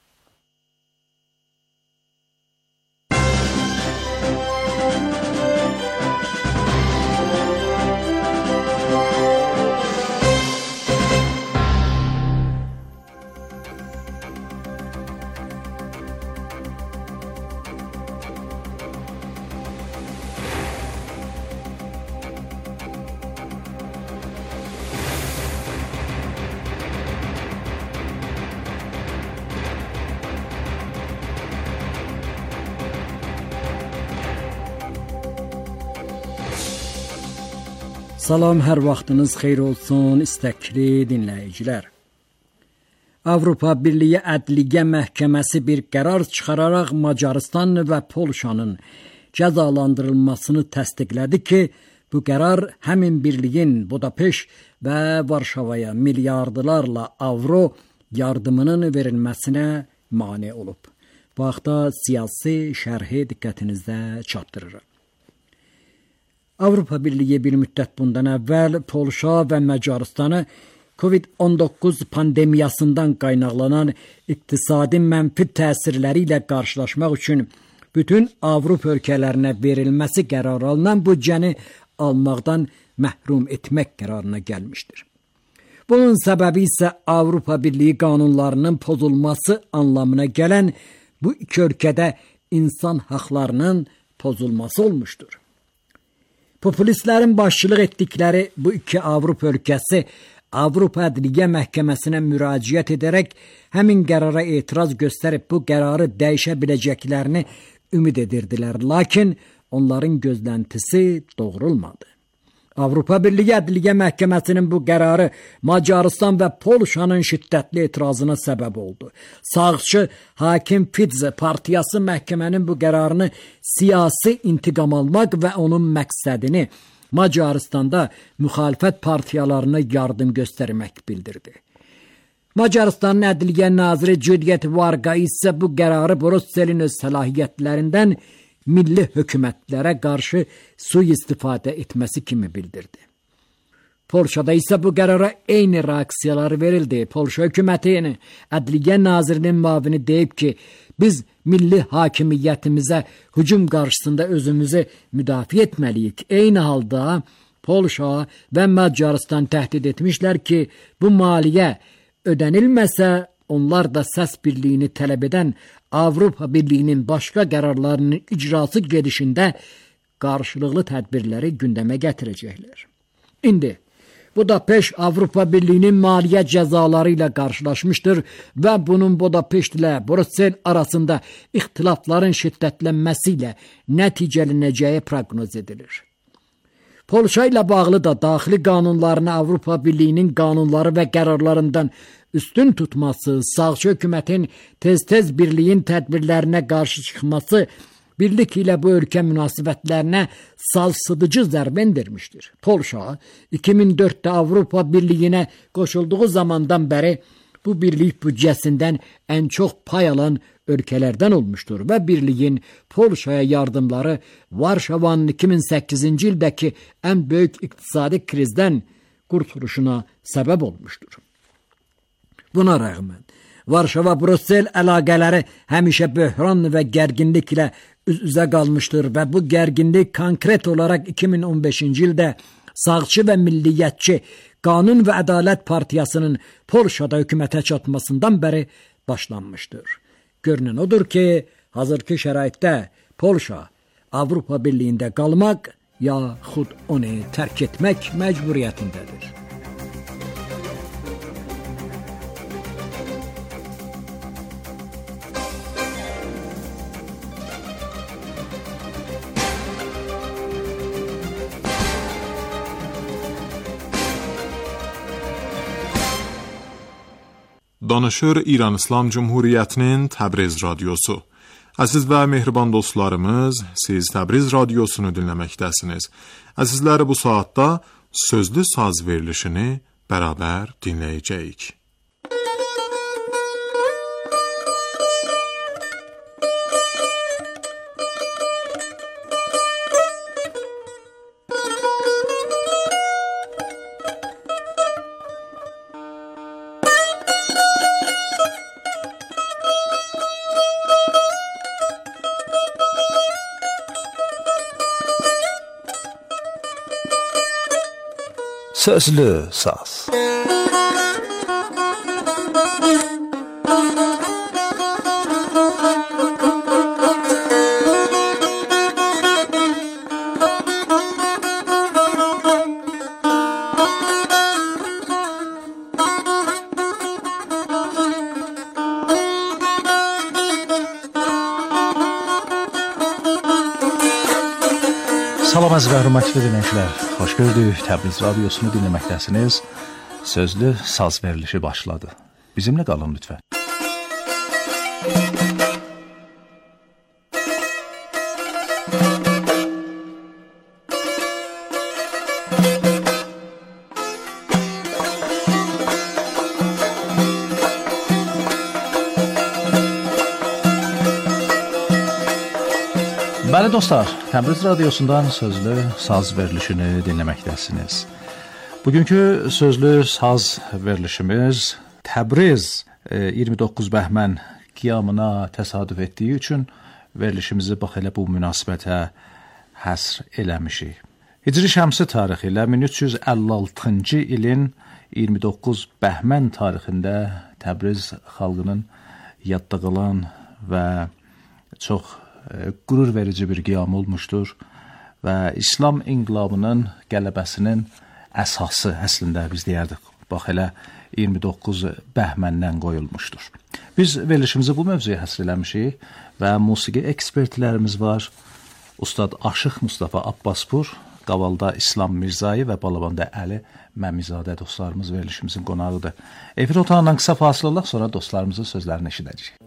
Salam, hər vaxtınız xeyir olsun, istəkli dinləyicilər. Avropa Birliyi Ədliyyə Məhkəməsi bir qərar çıxararaq Macarıstan və Polşanın cəzalandırılmasını təsdiqlədi ki, bu qərar həmin birliyin Budapeşt və Varşavaya milyardlarla avro yardımının verilməsinə mane olub. Bu haqda siyasi şərhi diqqətinizdə çatdırırıq. Avropa Birliyi bir müddət bundan əvvəl Polşa və Macaristanı COVID-19 pandemiyasından qaynaqlanan iqtisadi mənfi təsirləri ilə qarşılaşmaq üçün bütün Avropa ölkələrinə verilməsi qərarı alınan büdcəni almaqdan məhrum etmək qərarına gəlmişdir. Bunun səbəbi isə Avropa Birliyi qanunlarının pozulması anlamına gələn bu iki ölkədə insan haqlarının pozulması olmuşdur. Populistlərin başçılıq etdikləri bu iki Avropa ölkəsi Avropa Ədliyyə Məhkəməsinə müraciət edərək həmin qərara etiraz göstərib bu qərarı dəyişə biləcəklərini ümid edirdilər. Lakin onların gözləntisi doğrulmadı. Avropa Birliyi Ədliyyə Məhkəməsinin bu qərarı Macaristan və Polşanın şiddətli etirazına səbəb oldu. Sağçı hakim Fidesz partiyası məhkəmənin bu qərarını siyasi intiqam almaq və onun məqsədini Macaristanda müxalifət partiyalarına yardım göstərmək bildirdi. Macaristanın Ədliyyə Naziri Juliet Varga isə bu qərarı Brükselin öz səlahiyyətlərindən milli hökumətlərə qarşı sui-istifadə etməsi kimi bildirdi. Polşada isə bu qərara eyni reaksiyalar verildi. Polşa hökumətinin Ədliyyə Nazirinin müavini deyib ki, biz milli hakimiyyətimizə hücum qarşısında özümüzü müdafiə etməliyik. Eyni halda Polşa və Macaristan təhdid etmişlər ki, bu maliyyə ödənilməsə, onlar da səs birliyini tələb edən Avropa Birliyinin başqa qərarlarının icrası gedişində qarşılıqlı tədbirləri gündəmə gətirəcəklər. İndi Budapeşt Avropa Birliyinin maliyyə cəzaları ilə qarşılaşmışdır və bunun Budapeşt ilə Brüksel arasında ixtilafların şiddətlənməsi ilə nəticələnəcəyi proqnoz edilir. Polşa ilə bağlı da daxili qanunlarını Avropa Birliyinin qanunları və qərarlarından üstün tutması, sağçı hökumətin tez-tez birliyin tədbirlərinə qarşı çıxması, birlik ilə bu ölkə münasibətlərinə sarsıdıcı zərbə endirmişdir. Polşa 2004-də Avropa Birliyinə qoşulduğu zamandan bəri bu birlik büdcəsindən ən çox pay alan ölkələrdən olmuşdur və birliyin Polşaya yardımları Varşavanın 2008-ci ildəki ən böyük iqtisadi krizdən qurtuluşuna səbəb olmuşdur. Buna rəğmən, Varşava-Brüksel əlaqələri həmişə böhran və gərginlik ilə üz-üzə qalmışdır və bu gərginlik konkret olaraq 2015-ci ildə sağçı və milliyyətçi Qanun və Ədalət Partiyasının Polşada hökumətə çatmasından bəri başlanmışdır. Görünən odur ki, hazırki şəraitdə Polşa Avropa Birliyində qalmaq yaxud onu tərk etmək məcburiyyətindədir. Danışır İran İslam Cumhuriyyətinin Təbriz radiosu. Əziz və mehriban dostlarımız, siz Təbriz radiosunu dinləməkdəsiniz. Əzizləri, bu saatda sözlü saz verilişini bərabər dinləyəcəyik. Sözlü saz. Salam əziz və hörmətli dinləyicilər, xoş gördük. Təbriz radiosunu dinləməkdəsiniz. Sözlü saz verilişi başladı. Bizimlə qalın lütfən. Bəli dostlar, Təbriz radiosundan sözlü saz verilişini dinləməkdəsiniz. Bugünkü sözlü saz verilişimiz Təbriz 29 Bəhmən qiyamına təsadüf etdiyi üçün verilişimizi bax elə bu münasibətə həsr eləmişik. Hicri şəmsi tarixi ilə 1356-cı ilin 29 Bəhmən tarixində Təbriz xalqının yadda qalan və çox qürur verici bir qiyam olmuşdur və İslam inqilabının qələbəsinin əsası əslində biz deyərdik, bax elə 29 Bəhməndən qoyulmuşdur. Biz verilişimizi bu mövzuya həsr eləmişik və musiqi ekspertlərimiz var. Ustad Aşıq Mustafa Abbaspur Qavalda İslam Mirzai və Balabanda Əli Məmizadə dostlarımız verilişimizin qonağıdır. Efir otağından qısa fasilələr sonra dostlarımızın sözlərini eşidəcəyik.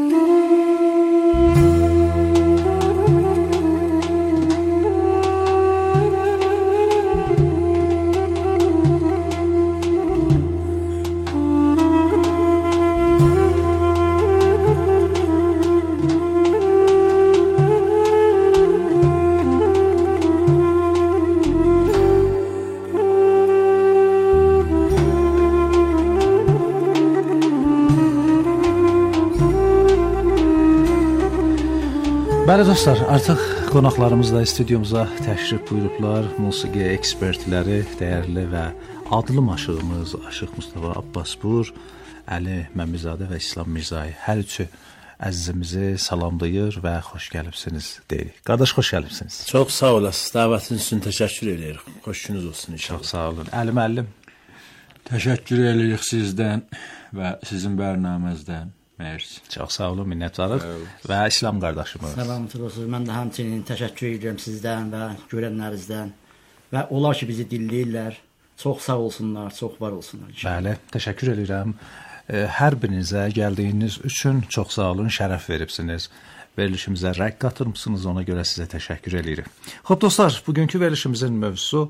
Bəli dostlar, artıq qonaqlarımız da studiyumuza təşrif buyurublar. Musiqi ekspertləri, dəyərli və adlı aşığımız Aşıq Mustafa Abbasbur, Əli Məmizadə və İslam Mirzai hər üçü əzizimizi salamlayır və xoş gəlibsiniz deyirik. Qardaş, xoş gəlibsiniz. Çox sağ olasınız. Davetiniz üçün təşəkkür edirik. Xoş gününüz olsun inşallah. Çox sağ olun. Əli müəllim. Təşəkkür edirik sizdən və sizin bərnaməzdən. Mersi. Çox sağ olun, minnətdarıq. Və İslam qardaşımız. Salamət olsun. Mən də həmçinin təşəkkür edirəm sizdən və görənlərinizdən. Və onlar ki, bizi dinləyirlər. Çox sağ olsunlar, çox var olsunlar. Bəli, təşəkkür edirəm. Hər birinizə gəldiyiniz üçün çox sağ olun, şərəf veribsiniz. Verilişimizə rəq qatırmısınız, ona görə sizə təşəkkür edirik. Xoş dostlar, bugünkü verilişimizin mövzusu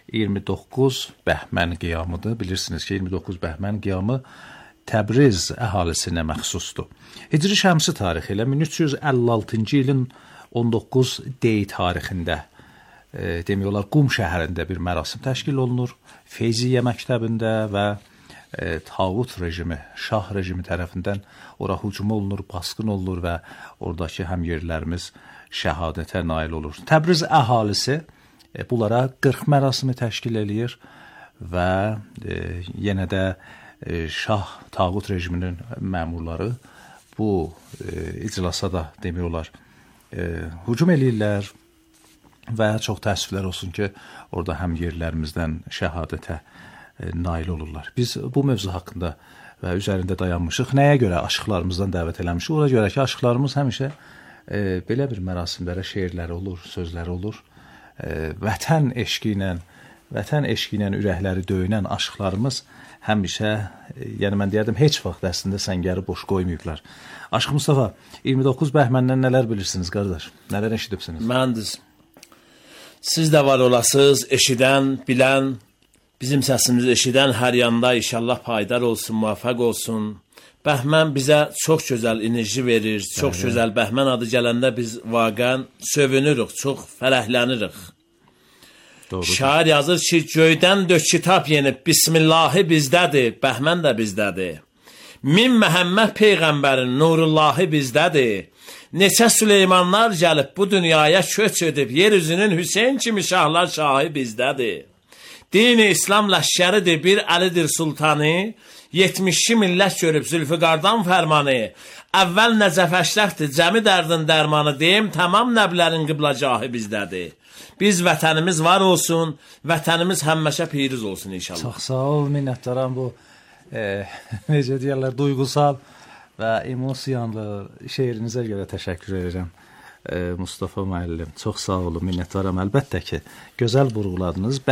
29 Bəhmən qiyamıdır. Bilirsiniz ki, 29 Bəhmən qiyamı Təbriz əhalisinə məxsusdur. Hicri şəmsi tarixi ilə 1356-cı ilin 19 dey tarixində demək olar Qum şəhərində bir mərasim təşkil olunur. Feyziyyə məktəbində və tağut rejimi, şah rejimi tərəfindən ora hücum olunur, basqın olunur və oradakı həmyerlilərimiz şəhadətə nail olur. Təbriz əhalisi bunlara 40 mərasimi təşkil eləyir və yenə də şah tağut rejiminin məmurları bu iclasa da demək olar hücum eləyirlər və çox təəssüflər olsun ki, orada həm yerlərimizdən şəhadətə nail olurlar. Biz bu mövzu haqqında və üzərində dayanmışıq. Nəyə görə aşıqlarımızdan dəvət eləmişik? Ona görə ki, aşıqlarımız həmişə belə bir mərasimlərə şeirləri olur, sözləri olur. Vətən eşqi ilə ürəkləri döyünən aşıqlarımız həmişə, yəni mən deyərdim, heç vaxt əslində səngəri boş qoymayıblar. Aşıq Mustafa, 29 Bəhməndən nələr bilirsiniz, qardaş? Nələr eşidibsiniz? Məndiz. Siz də var olasınız, eşidən, bilən, bizim səsimizi eşidən hər yanda inşallah payidar olsun, muvaffaq olsun. Bəhmən bizə çox gözəl enerji verir, çox gözəl Bəhmən adı gələndə biz vaqən sövünürük, çox fərəhlənirik. Şair yazır ki, göydən dök kitab yenib, Bismillahi bizdədir, Bəhmən də bizdədir. Min Məhəmməd Peyğəmbərin nurullahi bizdədir. Neçə Süleymanlar gəlib bu dünyaya köç edib, yer üzünün Hüseyin kimi şahlar şahı bizdədir. Dini İslam ləşkəridir, bir Əlidir sultanı, 72 millət görüb Zülfüqardan fərmanı. Əvvəl Nəcəfəşrəxdir, cəmi dərdin dərmanı, deyim, tamam nəblərin qiblacahı bizdədir. Biz vətənimiz var olsun, vətənimiz həmməşə piriz olsun inşallah. Çox sağ ol, minnətdaram bu necə deyərlər, duygusal və emosiyanlı şeirinizə görə təşəkkür edirəm. Mustafa müəllim, çox sağ olun, minnətdaram. Əlbəttə ki, gözəl vurğuladınız.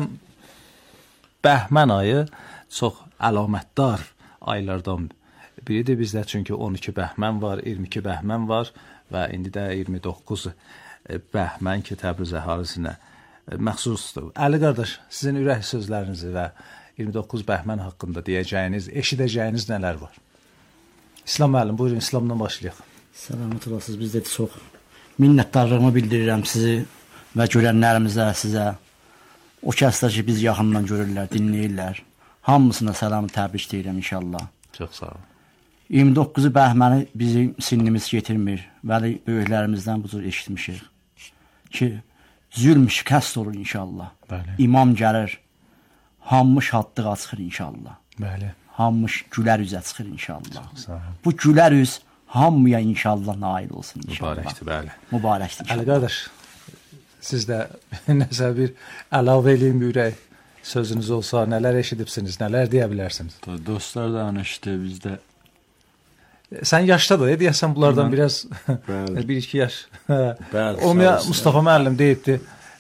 Bəhmən ayı çox əlamətdar aylardan biridir bizdə, çünki 12 Bəhmən var, 22 Bəhmən var və indi də 29 Bəhmən ki, Təbriz əhalisinə məxsusdur. Əli qardaş, sizin ürək sözlərinizi və 29 Bəhmən haqqında deyəcəyiniz, eşidəcəyiniz nələr var? İslam müəllim, buyurun, İslamdan başlayaq. Səlamət olasınız, biz də çox minnətdarlığımı bildirirəm sizi və görənlərimizə, sizə. O kəslər ki, biz yaxından görürlər, dinləyirlər. Hamısına salamı təbrik deyirəm inşallah. Çox sağ olun. 29 Bəhməni bizim sinimiz getirmir. Bəli, böyüklərimizdən bu cür eşitmişik. Ki, zülm şikəst olur inşallah. Bəli. İmam gəlir, hamı şadlığa çıxır inşallah. Bəli. Hamı gülər üzə çıxır inşallah. Çox sağ olun. Bu gülər üz hamıya inşallah nail olsun inşallah. Mübarəkdir, bəli. Mübarəkdir inşallah. Əli qardaş, siz də nəsə bir əlavə eləyin ürək sözünüz olsa, nələr eşidibsiniz, nələr deyə bilərsiniz? Dostlar danışdı, bizdə. Sən yaşda da deyəsən bunlardan biraz 1-2 yaş. Olmaya Mustafa müəllim deyibdi.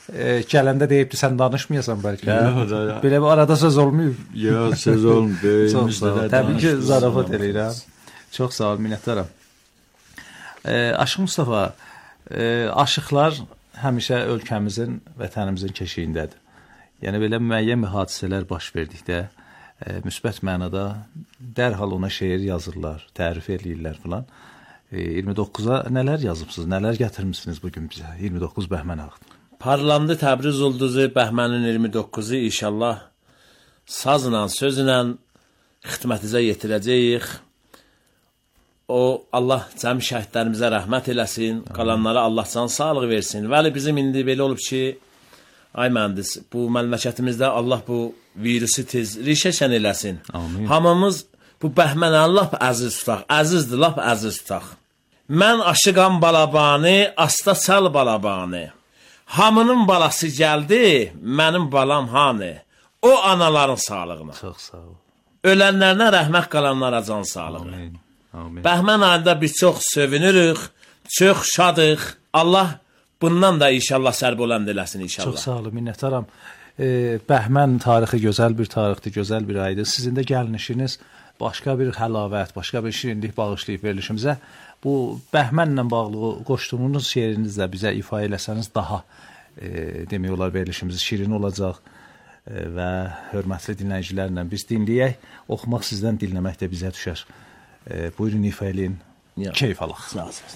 gələndə deyibdi sən danışmayasan bəlkə. Yox, belə bir arada söz olmuyor. Yox, söz olmuyor. Təbii ki, zarafat eləyirəm. Çox sağ ol, minnətdaram. Aşıq Mustafa, aşıqlar həmişə ölkəmizin, vətənimizin keşiyindədir. Yəni belə müəyyən hadisələr baş verdikdə müsbət mənada dərhal ona şeir yazırlar, tərif eləyirlər filan. 29-a nələr yazıbsınız, nələr gətirmisiniz bugün bizə? 29 Bəhmən ağıdır. Parlandı Təbriz ulduzu Bəhmənin 29-u inşallah sazla, sözlə xidmətinizə yetirəcəyik. O Allah cəmi şəhidlərimizə rəhmət eləsin, qalanlara Allah can sağlığı versin. Vəli bizim indi belə olub ki, ay mühəndis, bu məmləkətimizdə Allah bu virusu tez rişəşən eləsin. Amin. Hamımız bu Bəhmənə lap əziz tutaq, əzizdir, lap əziz tutaq. Mən aşıqam balabani, asta çal balabani. Hamının balası gəldi, mənim balam hanı? O anaların sağlığına. Çox sağ ol. Ölənlərinə rəhmət, qalanlara can sağlığı. Amin. Amin. Bəhmən ayında biz çox seviniriq, çox şadıq. Allah bundan da inşallah sərbəland eləsin inşallah. Çox sağ olun, minnətdaram. Bəhmən tarixi gözəl bir tarixdir, gözəl bir aydır. Sizin də gəlnişiniz başqa bir həlavət, başqa bir şirinlik bağışlayıb verilişimizə. Bu Bəhmənlə bağlı qoşduğunuz şeirinizlə bizə ifa eləsəniz daha demək olar verilişimiz şirin olacaq və hörmətli dinləyicilərlə biz dinləyək, oxumaq sizdən dinləmək də bizə düşər. Buyurun ifa eləyin, keyf alaq. Sağ olun.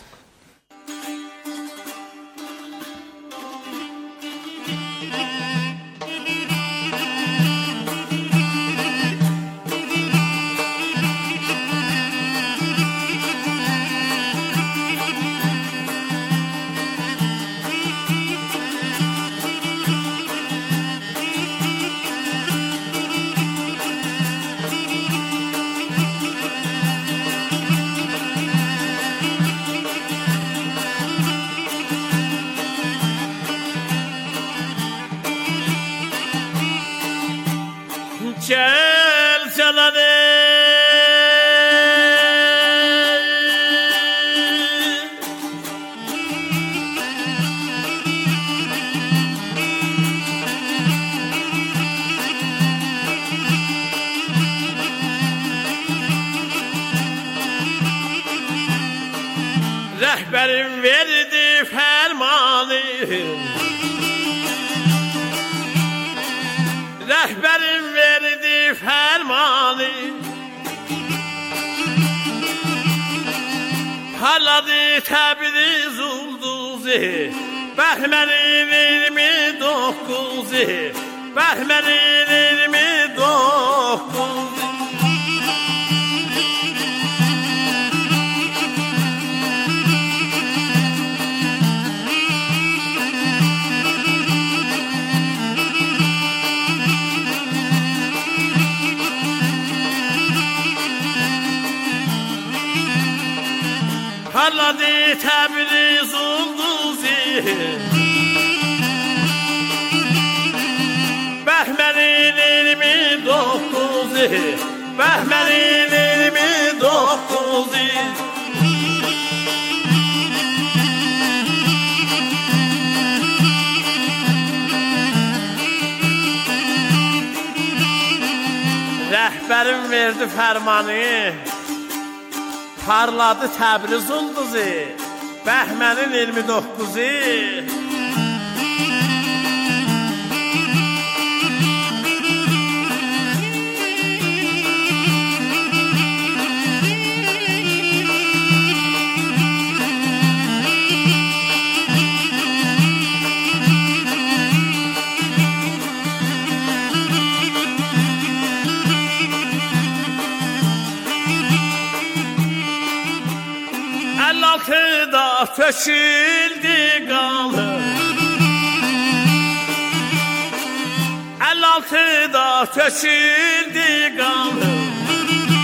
Gel canane Rehberim verdi fermanı Rehberim verdi fermanı Parladı Təbriz ulduzu Bəhmənin 29'u Bəhmənin 29'u Parladı Təbriz ulduzu Bəhmənin 29'u Bəhmənin 29'u Rəhbərim verdi fərmanı Parladı Təbriz ulduzu Bəhmənin 29'u Altıda töküldü qanı Altıda töküldü qanı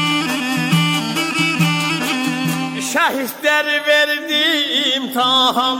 Şəhidlər verdi imtihan